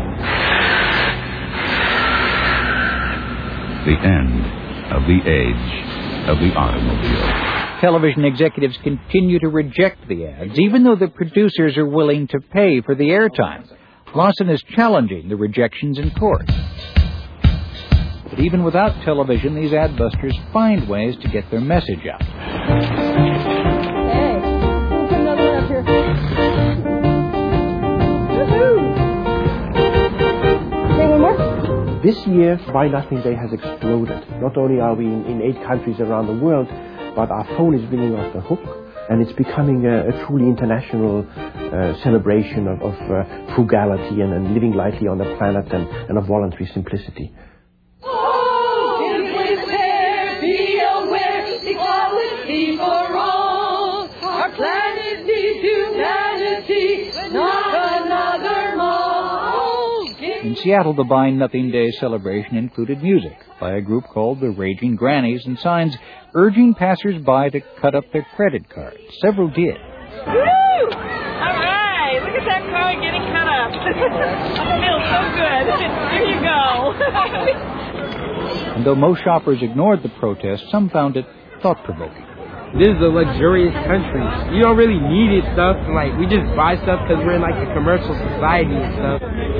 The end of the age of the automobile. Television executives continue to reject the ads, even though the producers are willing to pay for the airtime. Lawson is challenging the rejections in court. But even without television, these adbusters find ways to get their message out. Hey, we'll put another one up here. Woohoo! Okay, one more. This year, Buy Nothing Day has exploded. Not only are we in 8 countries around the world, but our phone is ringing off the hook, and it's becoming a truly international celebration of frugality and living lightly on the planet and of voluntary simplicity. Oh, beware, be aware, equality for all. Seattle, the Buy Nothing Day celebration included music by a group called the Raging Grannies and signs urging passers-by to cut up their credit cards. Several did. Woo! All right, look at that card getting cut up. It feels so good. Here you go. And though most shoppers ignored the protest, some found it thought-provoking. This is a luxurious country. You don't really need it stuff. Like, we just buy stuff because we're in like a commercial society and stuff.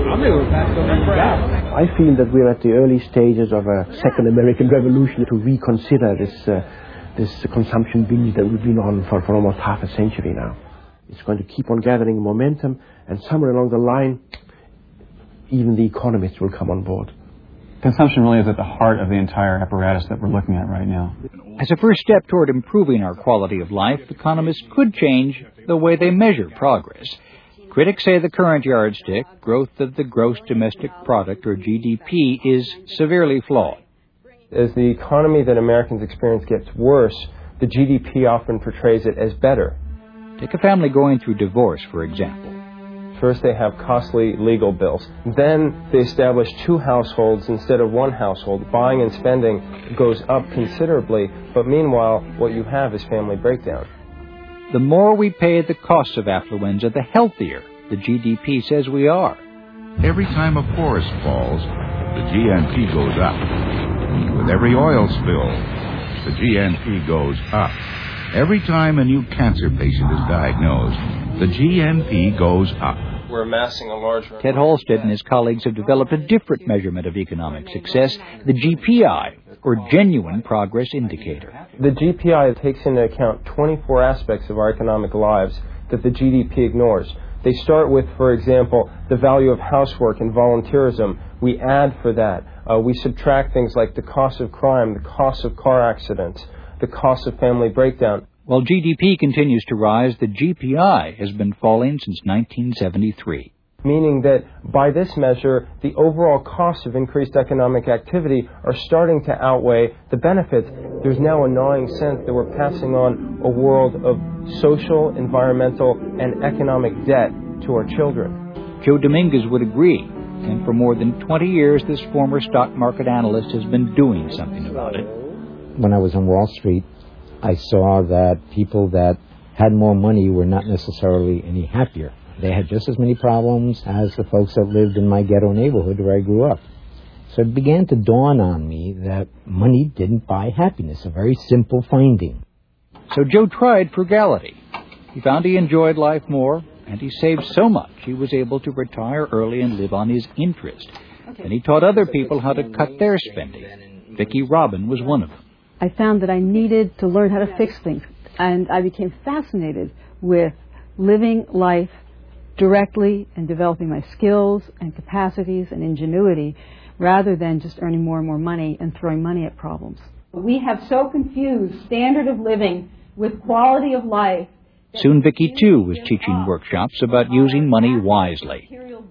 I feel that we're at the early stages of a second American Revolution to reconsider this consumption binge that we've been on for almost half a century now. It's going to keep on gathering momentum, and somewhere along the line, even the economists will come on board. Consumption really is at the heart of the entire apparatus that we're looking at right now. As a first step toward improving our quality of life, economists could change the way they measure progress. Critics say the current yardstick, growth of the gross domestic product, or GDP, is severely flawed. As the economy that Americans experience gets worse, the GDP often portrays it as better. Take a family going through divorce, for example. First, they have costly legal bills. Then they establish two households instead of one household. Buying and spending goes up considerably, but meanwhile, what you have is family breakdown. The more we pay the costs of affluenza, the healthier the GDP says we are. Every time a forest falls, the GNP goes up. With every oil spill, the GNP goes up. Every time a new cancer patient is diagnosed, the GNP goes up. We're amassing a large... Ted Halstead and his colleagues have developed a different measurement of economic success, the GPI, or Genuine Progress Indicator. The GPI takes into account 24 aspects of our economic lives that the GDP ignores. They start with, for example, the value of housework and volunteerism. We add for that. We subtract things like the cost of crime, the cost of car accidents, the cost of family breakdown. While GDP continues to rise, the GPI has been falling since 1973. Meaning that by this measure, the overall costs of increased economic activity are starting to outweigh the benefits. There's now a gnawing sense that we're passing on a world of social, environmental, and economic debt to our children. Joe Dominguez would agree, and for more than 20 years, this former stock market analyst has been doing something about it. When I was on Wall Street, I saw that people that had more money were not necessarily any happier. They had just as many problems as the folks that lived in my ghetto neighborhood where I grew up. So it began to dawn on me that money didn't buy happiness, a very simple finding. So Joe tried frugality. He found he enjoyed life more, and he saved so much he was able to retire early and live on his interest. And he taught other people how to cut their spending. Vicki Robin was one of them. I found that I needed to learn how to fix things, and I became fascinated with living life directly and developing my skills and capacities and ingenuity rather than just earning more and more money and throwing money at problems. We have so confused standard of living with quality of life. Soon Vicki, too, was teaching workshops about using money wisely.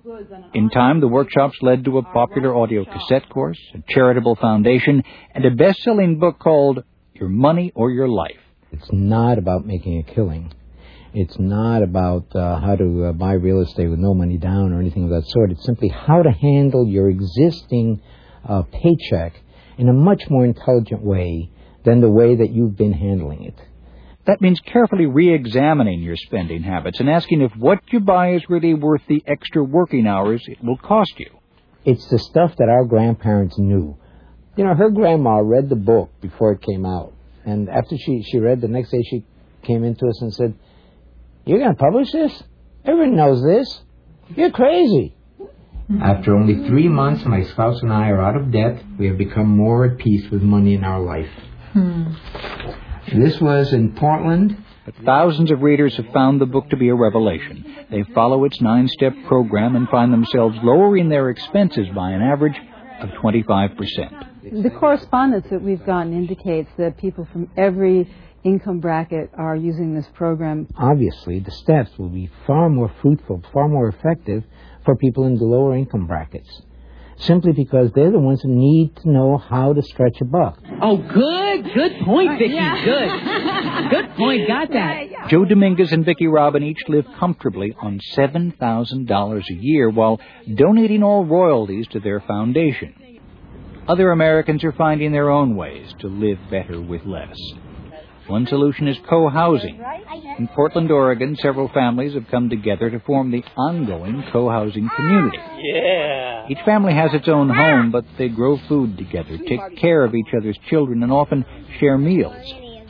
In time, the workshops led to a popular audio cassette course, a charitable foundation, and a best-selling book called Your Money or Your Life. It's not about making a killing. It's not about how to buy real estate with no money down or anything of that sort. It's simply how to handle your existing paycheck in a much more intelligent way than the way that you've been handling it. That means carefully re-examining your spending habits and asking if what you buy is really worth the extra working hours it will cost you. It's the stuff that our grandparents knew. You know, her grandma read the book before it came out. And after she read, the next day she came into us and said, "You're going to publish this? Everyone knows this. You're crazy." After only 3 months, my spouse and I are out of debt. We have become more at peace with money in our life. This was in Portland. But thousands of readers have found the book to be a revelation. They follow its 9-step program and find themselves lowering their expenses by an average of 25%. The correspondence that we've gotten indicates that people from every income bracket are using this program. Obviously, the steps will be far more fruitful, far more effective for people in the lower income brackets. simply because they're the ones who need to know how to stretch a buck. Oh, good point, Vicki. Yeah. Good point. Got that. Joe Dominguez and Vicki Robin each live comfortably on $7,000 a year while donating all royalties to their foundation. Other Americans are finding their own ways to live better with less. One solution is co-housing. In Portland, Oregon, several families have come together to form the ongoing co-housing community. Yeah. Each family has its own home, but they grow food together, take care of each other's children, and often share meals.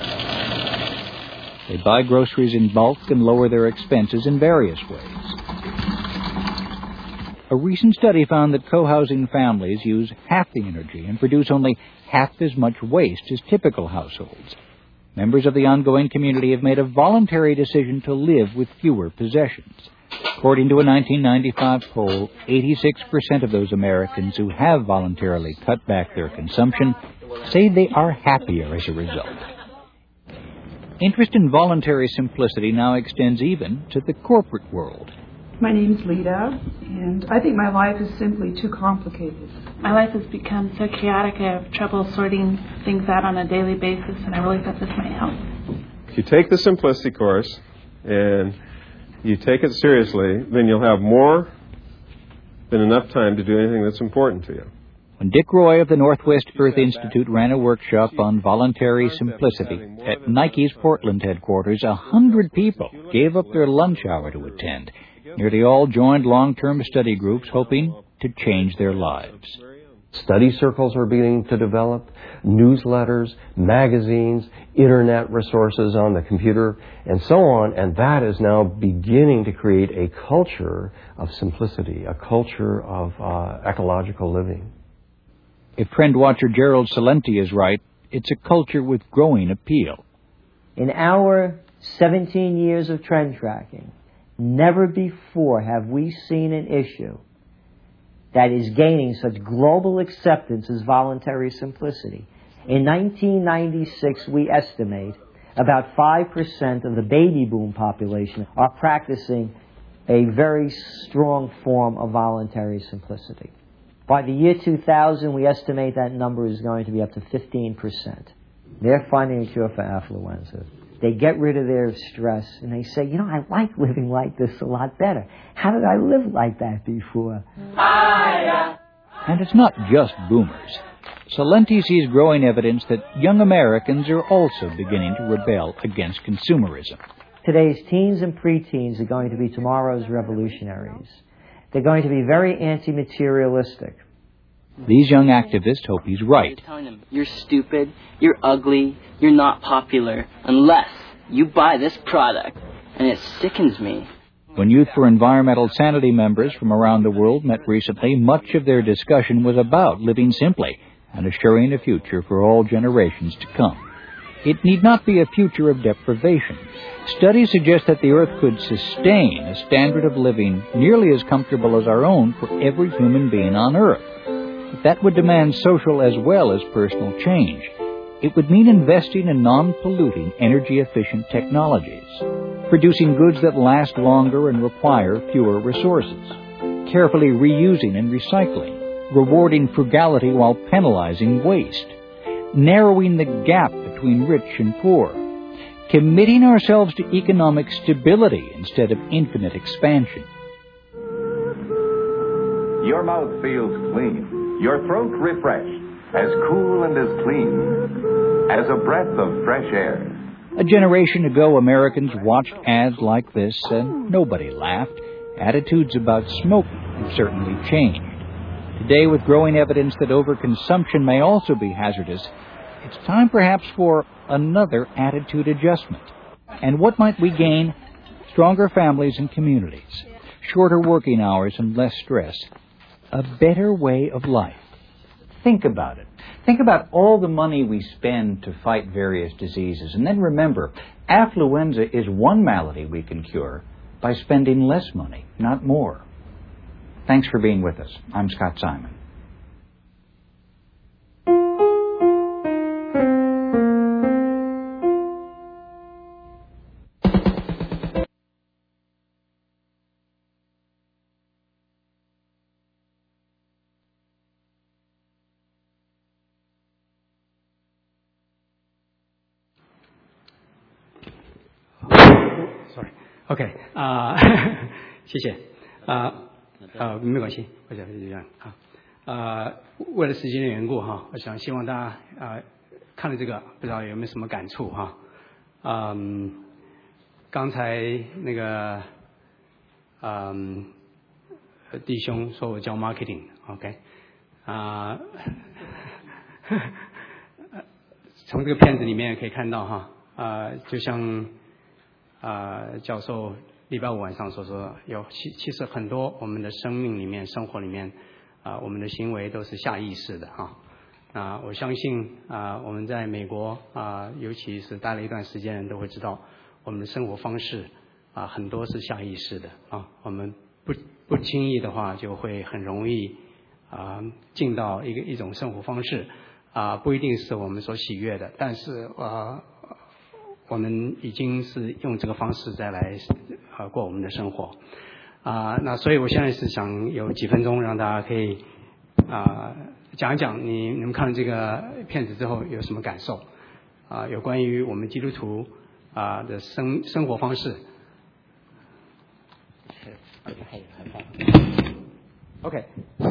They buy groceries in bulk and lower their expenses in various ways. A recent study found that co-housing families use half the energy and produce only half as much waste as typical households. Members of the ongoing community have made a voluntary decision to live with fewer possessions. According to a 1995 poll, 86% of those Americans who have voluntarily cut back their consumption say they are happier as a result. Interest in voluntary simplicity now extends even to the corporate world. My name's Lita, and I think my life is simply too complicated. My life has become so chaotic, I have trouble sorting things out on a daily basis, and I really thought this might help. If you take the Simplicity course and you take it seriously, then you'll have more than enough time to do anything that's important to you. When Dick Roy of the Northwest Earth Institute ran a workshop on voluntary simplicity at Nike's Portland headquarters, 100 people gave up their lunch hour to attend. Nearly all joined long-term study groups hoping to change their lives. Study circles are beginning to develop, newsletters, magazines, internet resources on the computer, and so on, and that is now beginning to create a culture of simplicity, a culture of ecological living. If trend watcher Gerald Celente is right, it's a culture with growing appeal. In our 17 years of trend tracking, never before have we seen an issue that is gaining such global acceptance as voluntary simplicity. In 1996, we estimate about 5% of the baby boom population are practicing a very strong form of voluntary simplicity. By the year 2000, we estimate that number is going to be up to 15%. They're finding a cure for affluenza. They get rid of their stress, and they say, I like living like this a lot better. How did I live like that before? And it's not just boomers. Celente sees growing evidence that young Americans are also beginning to rebel against consumerism. Today's teens and preteens are going to be tomorrow's revolutionaries. They're going to be very anti-materialistic. These young activists hope he's right. Telling them, you're stupid, you're ugly, you're not popular, unless you buy this product. And it sickens me. When Youth for Environmental Sanity members from around the world met recently, much of their discussion was about living simply and assuring a future for all generations to come. It need not be a future of deprivation. Studies suggest that the Earth could sustain a standard of living nearly as comfortable as our own for every human being on Earth. But that would demand social as well as personal change. It would mean investing in non-polluting, energy-efficient technologies, producing goods that last longer and require fewer resources, carefully reusing and recycling, rewarding frugality while penalizing waste, narrowing the gap between rich and poor, committing ourselves to economic stability instead of infinite expansion. Your mouth feels clean, your throat refreshed, as cool and as clean as a breath of fresh air. A generation ago, Americans watched ads like this and nobody laughed. Attitudes about smoking have certainly changed. Today, with growing evidence that overconsumption may also be hazardous, it's time perhaps for another attitude adjustment. And what might we gain? Stronger families and communities, shorter working hours and less stress, a better way of life. Think about it. Think about all the money we spend to fight various diseases. And then remember, affluenza is one malady we can cure by spending less money, not more. Thanks for being with us. I'm Scott Simon. ，sorry，OK， 谢谢，没关系，我想就这样为了时间的缘故哈，我想希望大家看了这个，不知道有没有什么感触哈，刚才那个弟兄说我教 marketing，OK， 从这个片子里面可以看到哈，就像教授礼拜五晚上所说，其实很多我们的生命里面、生活里面我们的行为都是下意识的哈。我相信我们在美国尤其是待了一段时间，人都会知道我们的生活方式很多是下意识的我们不经意的话，就会很容易进到一种生活方式不一定是我们所喜悦的，但是我们已经是用这个方式再来过我们的生活那所以我现在是想有几分钟让大家可以讲一讲你们看了这个片子之后有什么感受有关于我们基督徒的生活方式。OK。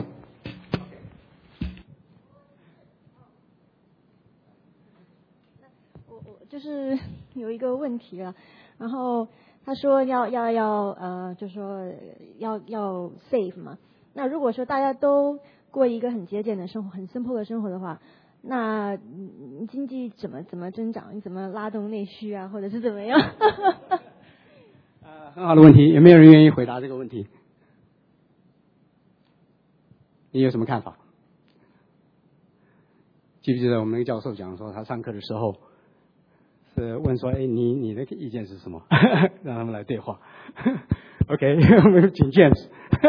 我就是有一个问题了，然后他说就是说要 save 嘛。那如果说大家都过一个很节俭的生活、很 simple 的生活的话，那经济怎么增长？你怎么拉动内需啊，或者是怎么样？ 很好的问题，有没有人愿意回答这个问题？你有什么看法？记不记得我们那个教授讲说，他上课的时候是问说，你的意见是什么？让他们来对话。OK， 我们请 James。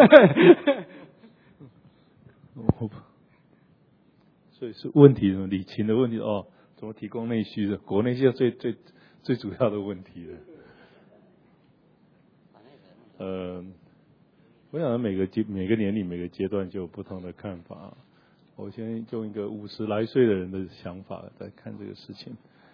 所以是问题理清的问题怎么提供内需的？国内现在最主要的问题了。我想每个年龄每个阶段就有不同的看法。我先用一个50来岁的人的想法来看这个事情。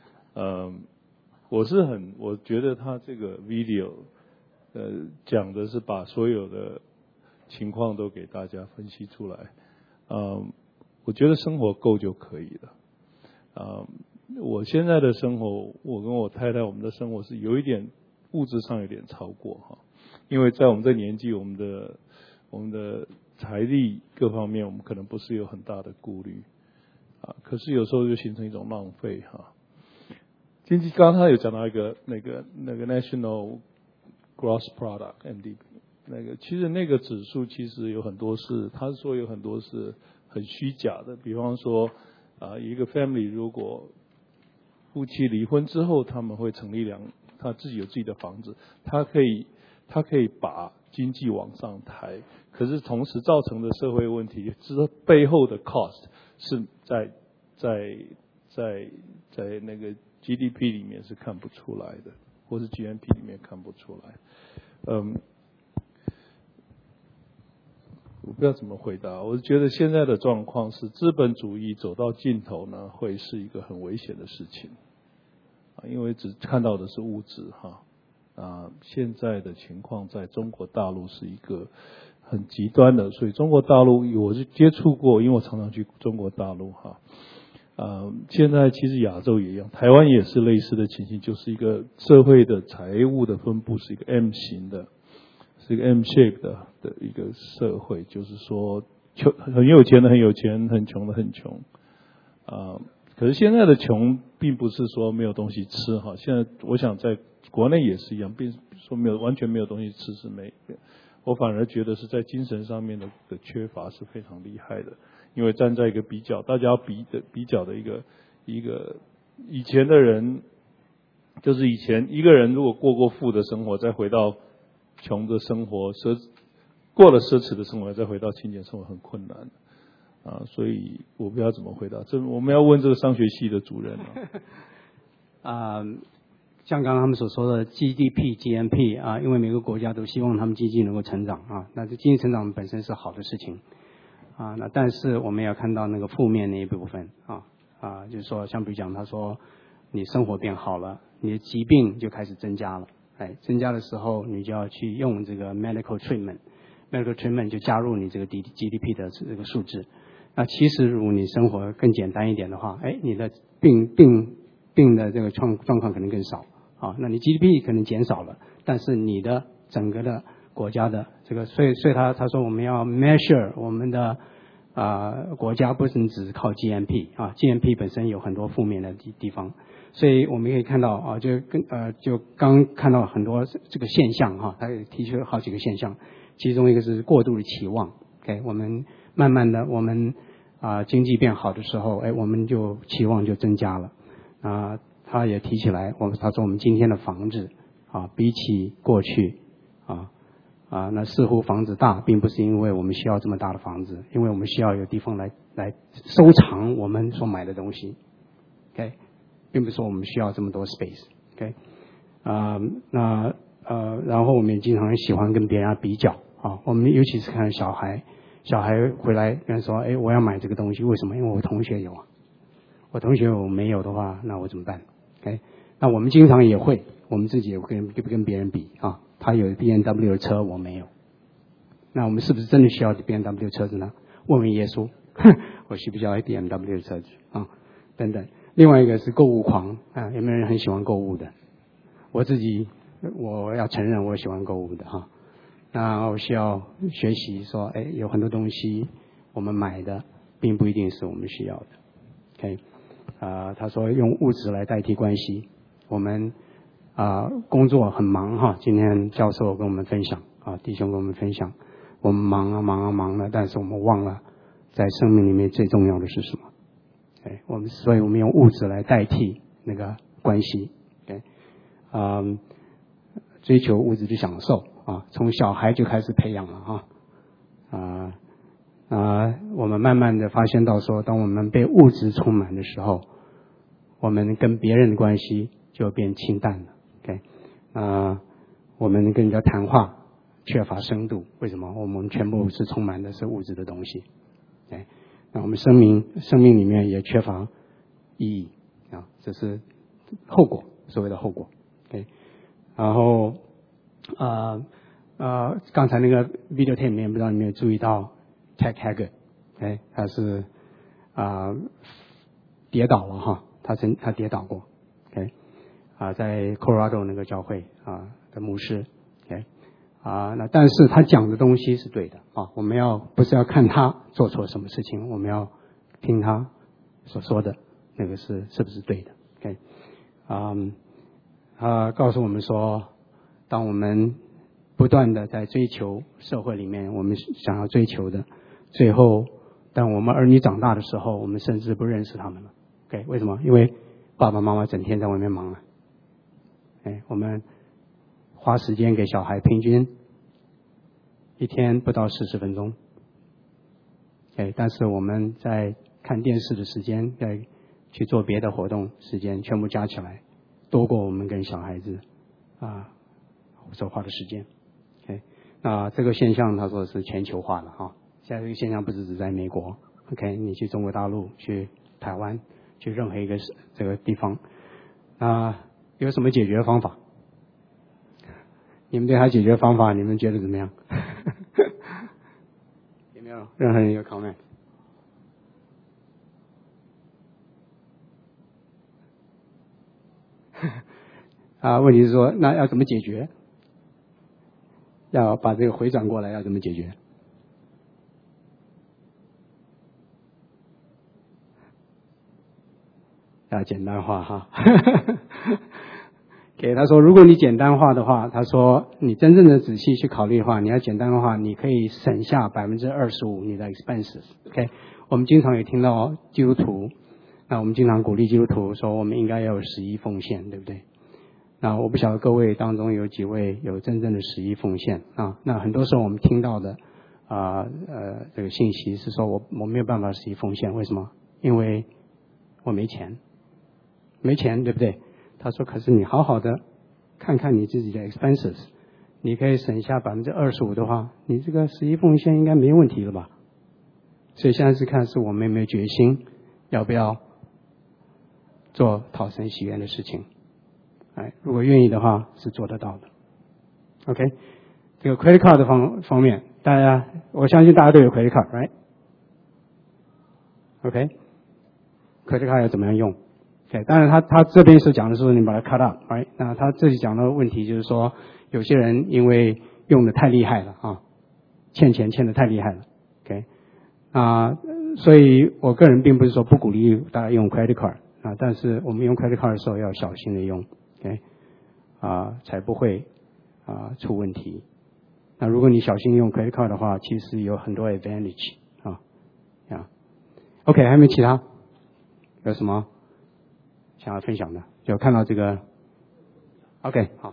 我觉得他这个 video 讲的是把所有的情况都给大家分析出来。我觉得生活够就可以了。我现在的生活，我跟我太太我们的生活是有一点物质上有点超过因为在我们这年纪，我们的财力各方面，我们可能不是有很大的顾虑可是有时候就形成一种浪费经济刚刚他有讲到一个那个 National Gross Product NDP 其实那个指数其实有很多他说有很多是很虚假的，比方说一个 family 如果夫妻离婚之后，他们会成立他自己有自己的房子，他可以把经济往上抬，可是同时造成的社会问题，背后的 cost 是在那个 GDP 里面是看不出来的，或是 GNP 里面看不出来。我不知道怎么回答。我觉得现在的状况是资本主义走到尽头呢，会是一个很危险的事情因为只看到的是物质现在的情况在中国大陆是一个很极端的，所以中国大陆我是接触过，因为我常常去中国大陆现在其实亚洲也一样，台湾也是类似的情形，就是一个社会的财务的分布是一个 M 型的，是一个 M shape 的一个社会，就是说很有钱的很有钱，很穷的很穷可是现在的穷并不是说没有东西吃现在我想在国内也是一样，并说完全没有东西吃是没有，我反而觉得是在精神上面的缺乏是非常厉害的，因为站在一个大家要比较的一个以前的人，就是以前一个人如果过富的生活，再回到穷的生活，过了奢侈的生活，再回到清简生活很困难所以我不知道怎么回答，我们要问这个商学系的主任像刚刚他们所说的 GDP、GNP 因为每个国家都希望他们经济能够成长那这经济成长本身是好的事情那但是我们要看到那个负面那一部分就是说，像比如讲，他说你生活变好了，你的疾病就开始增加了增加的时候你就要去用这个 medical treatment 就加入你这个 GDP 的这个数字。那其实如果你生活更简单一点的话，你的病的这个状况可能更少啊。那你 GDP 可能减少了，但是你的整个的国家的这个，所以他说我们要 measure 我们的国家不是只靠 GNP 啊 ，GNP 本身有很多负面的地方，所以我们可以看到啊，就刚看到很多这个现象哈，他提出了好几个现象，其中一个是过度的期望。OK， 我们慢慢的我们经济变好的时候，我们就期望就增加了啊。他也提起来，他说我们今天的房子啊，比起过去那似乎房子大，并不是因为我们需要这么大的房子，因为我们需要有地方来收藏我们所买的东西。OK， 并不是说我们需要这么多 space。OK， 然后我们也经常喜欢跟别人比较啊，我们尤其是看小孩回来跟人说，我要买这个东西，为什么？因为我同学有啊，我同学我没有的话，那我怎么办 ？OK， 那我们经常也会，我们自己也会跟别人比啊。他有 BMW 的车，我没有。那我们是不是真的需要 BMW 车子呢？问问耶稣，我需不需要 BMW 的车子啊？等等。另外一个是购物狂啊，有没有人很喜欢购物的？我要承认我喜欢购物的哈。那我需要学习说，有很多东西我们买的并不一定是我们需要的。OK， 他说用物质来代替关系，我们工作很忙哈，今天教授跟我们分享弟兄跟我们分享，我们忙了，但是我们忘了在生命里面最重要的是什么？所以我们用物质来代替那个关系。追求物质的享受从小孩就开始培养了我们慢慢的发现到说，当我们被物质充满的时候，我们跟别人的关系就变清淡了。我们跟人家谈话缺乏深度，为什么？我们全部是充满的是物质的东西。那我们生命里面也缺乏意义这是后果，所谓的后果。然后刚才那个 video tape 里面，不知道你有没有注意到 Ted Haggard， 他是跌倒了哈，他跌倒过。在 Colorado 那个教会的牧师。那但是他讲的东西是对的我们不是要看他做错什么事情，我们要听他所说的那个是不是对的。他告诉我们说，当我们不断的在追求社会里面我们想要追求的，最后当我们儿女长大的时候，我们甚至不认识他们了。为什么？因为爸爸妈妈整天在外面忙啊。我们花时间给小孩平均一天不到40分钟。但是我们在看电视的时间，在去做别的活动时间，全部加起来多过我们跟小孩子所花的时间。那这个现象他说是全球化的现在这个现象不是只在美国。你去中国大陆，去台湾，去任何一个这个地方，有什么解决方法？你们对他解决方法，你们觉得怎么样？有没有任何人有 comment？ 问题是说，那要怎么解决？要把这个回转过来，要怎么解决？要简单化哈。他说如果你简单化的话，他说你真正的仔细去考虑的话，你要简单的话，你可以省下25%你的 expenses。我们经常也听到基督徒，那我们经常鼓励基督徒说我们应该要有11奉献，对不对？那我不晓得各位当中有几位有真正的11奉献那很多时候我们听到的这个信息是说我没有办法11奉献，为什么？因为我没钱，对不对？他说可是你好好的看看你自己的 expenses， 你可以省下25%的话，你这个11奉献应该没问题了吧？所以现在是看是我们有没有决心，要不要做讨神喜悦的事情如果愿意的话是做得到的。OK， 这个 credit card 的方面，我相信大家都有 credit card， right？ OK，credit card 要怎么样用？当然他这边是讲的是你把它 cut up， right？ 那他这里讲的问题就是说，有些人因为用的太厉害了啊，欠钱欠的太厉害了 ，OK， 所以我个人并不是说不鼓励大家用 credit card 但是我们用 credit card 的时候要小心的用 ，OK， 才不会出问题。那如果你小心用 credit card 的话，其实有很多 advantage OK， 还有没有其他？有什么想要分享的？有看到这个 ？OK， 好。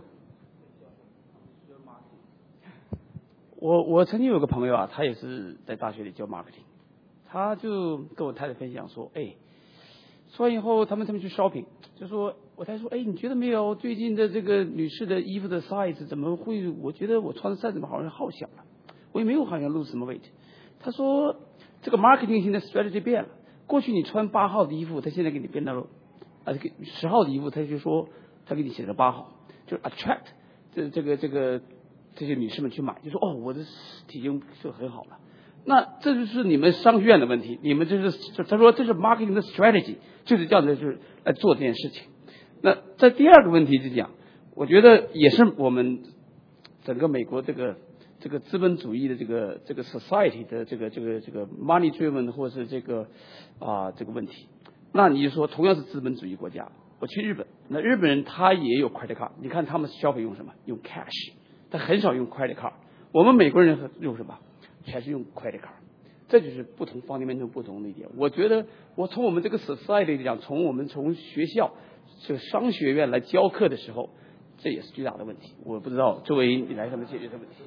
我曾经有个朋友啊，他也是在大学里教 marketing， 他就跟我太太分享说，说完以后他们去 shopping， 就说我太太说，你觉得没有最近的这个女士的衣服的 size 怎么会？我觉得我穿的 size 怎么好像好小了，我也没有好像 lose 什么 weight。他说这个 marketing 现在 strategy 变了，过去你穿8号的衣服，他现在给你变到了10号的衣服，他就说他给你写了8号，就是 attract 这些女士们去买，就说我的体型就很好了。那这就是你们商学院的问题，你们他说这是 marketing 的 strategy， 就是这样的，就是来做这件事情。那在第二个问题是讲，我觉得也是我们整个美国这个资本主义的这个 society 的这个 money driven 或是这个问题。那你就说同样是资本主义国家，我去日本，那日本人他也有 credit card， 你看他们消费用什么？用 cash， 他很少用 credit card。我们美国人用什么？还是用 credit card。这就是不同方面不同的一点。我觉得我从我们这个 society 来讲，从学校这个商学院来教课的时候，这也是巨大的问题。我不知道作为你来怎么解决这个问题。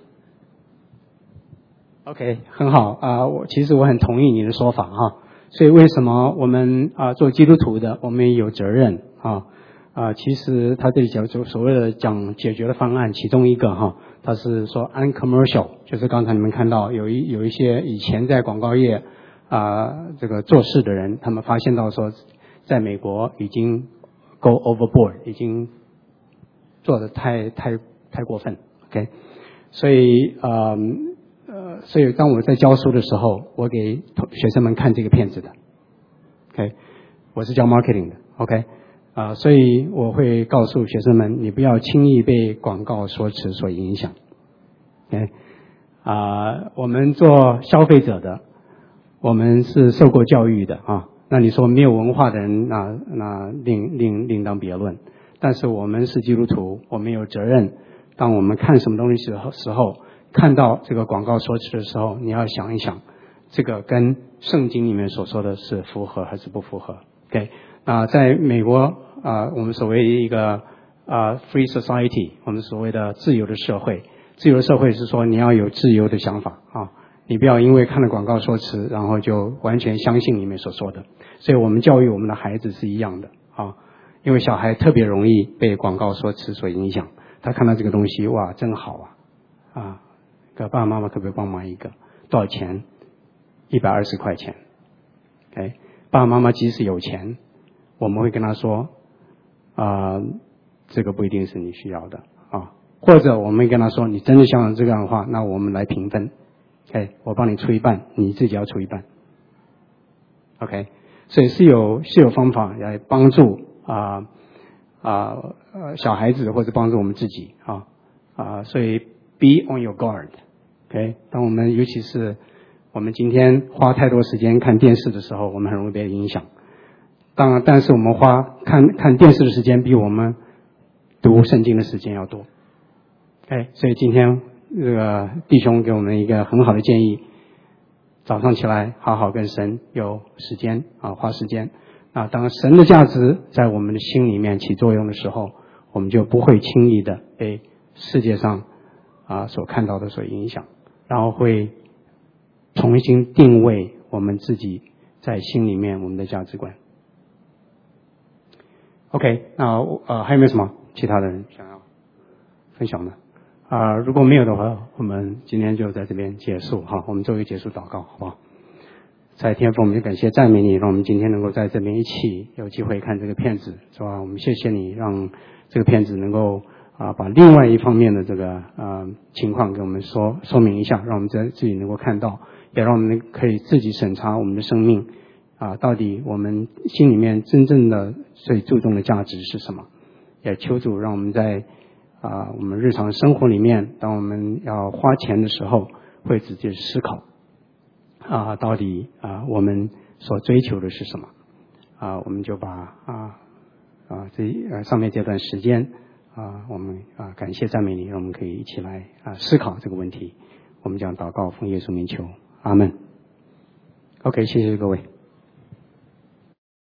OK， 很好其实我很同意你的说法所以为什么我们做基督徒的，我们有责任其实他这里讲就所谓的讲解决的方案，其中一个他是说 uncommercial， 就是刚才你们看到有一些以前在广告业这个做事的人，他们发现到说在美国已经 go overboard， 已经做得太过分 OK， 所以当我在教书的时候，我给学生们看这个片子的 OK， 我是教 marketing 的 OK，所以我会告诉学生们，你不要轻易被广告说辞所影响。OK，我们做消费者的，我们是受过教育的那你说没有文化的人，那另当别论。但是我们是基督徒，我们有责任。当我们看什么东西的时候，看到这个广告说辞的时候，你要想一想，这个跟圣经里面所说的是符合还是不符合 ？OK。在美国我们所谓一个free society， 我们所谓的自由的社会。自由的社会是说你要有自由的想法你不要因为看了广告说辞，然后就完全相信里面所说的。所以我们教育我们的孩子是一样的因为小孩特别容易被广告说辞所影响，他看到这个东西哇真好爸爸妈妈可不可以帮忙一个？多少钱？120块钱。OK， 爸爸妈妈即使有钱，我们会跟他说这个不一定是你需要的或者我们跟他说，你真的想这样的话，那我们来平分 OK， 我帮你出一半，你自己要出一半 OK， 所以是有方法来帮助小孩子或者帮助我们自己所以 be on your guard OK， 当我们尤其是我们今天花太多时间看电视的时候，我们很容易被影响。但是我们看电视的时间比我们读圣经的时间要多。所以今天这个弟兄给我们一个很好的建议，早上起来好好跟神有时间花时间。当神的价值在我们的心里面起作用的时候，我们就不会轻易的被世界上所看到的所影响，然后会重新定位我们自己在心里面我们的价值观。OK， 那还有没有什么其他的人想要分享的？如果没有的话，我们今天就在这边结束我们做一个结束祷告，好不好？ 在天父，我们就感谢赞美你，让我们今天能够在这边一起有机会看这个片子，是吧？我们谢谢你，让这个片子能够把另外一方面的这个情况给我们说明一下，让我们自己能够看到，也让我们可以自己审查我们的生命到底我们心里面真正的最注重的价值是什么。也求主让我们在我们日常生活里面，当我们要花钱的时候，会仔细思考到底我们所追求的是什么我们就把上面这段时间我们感谢赞美你，让我们可以一起来思考这个问题。我们将祷告奉耶稣名求，阿们。OK， 谢谢各位。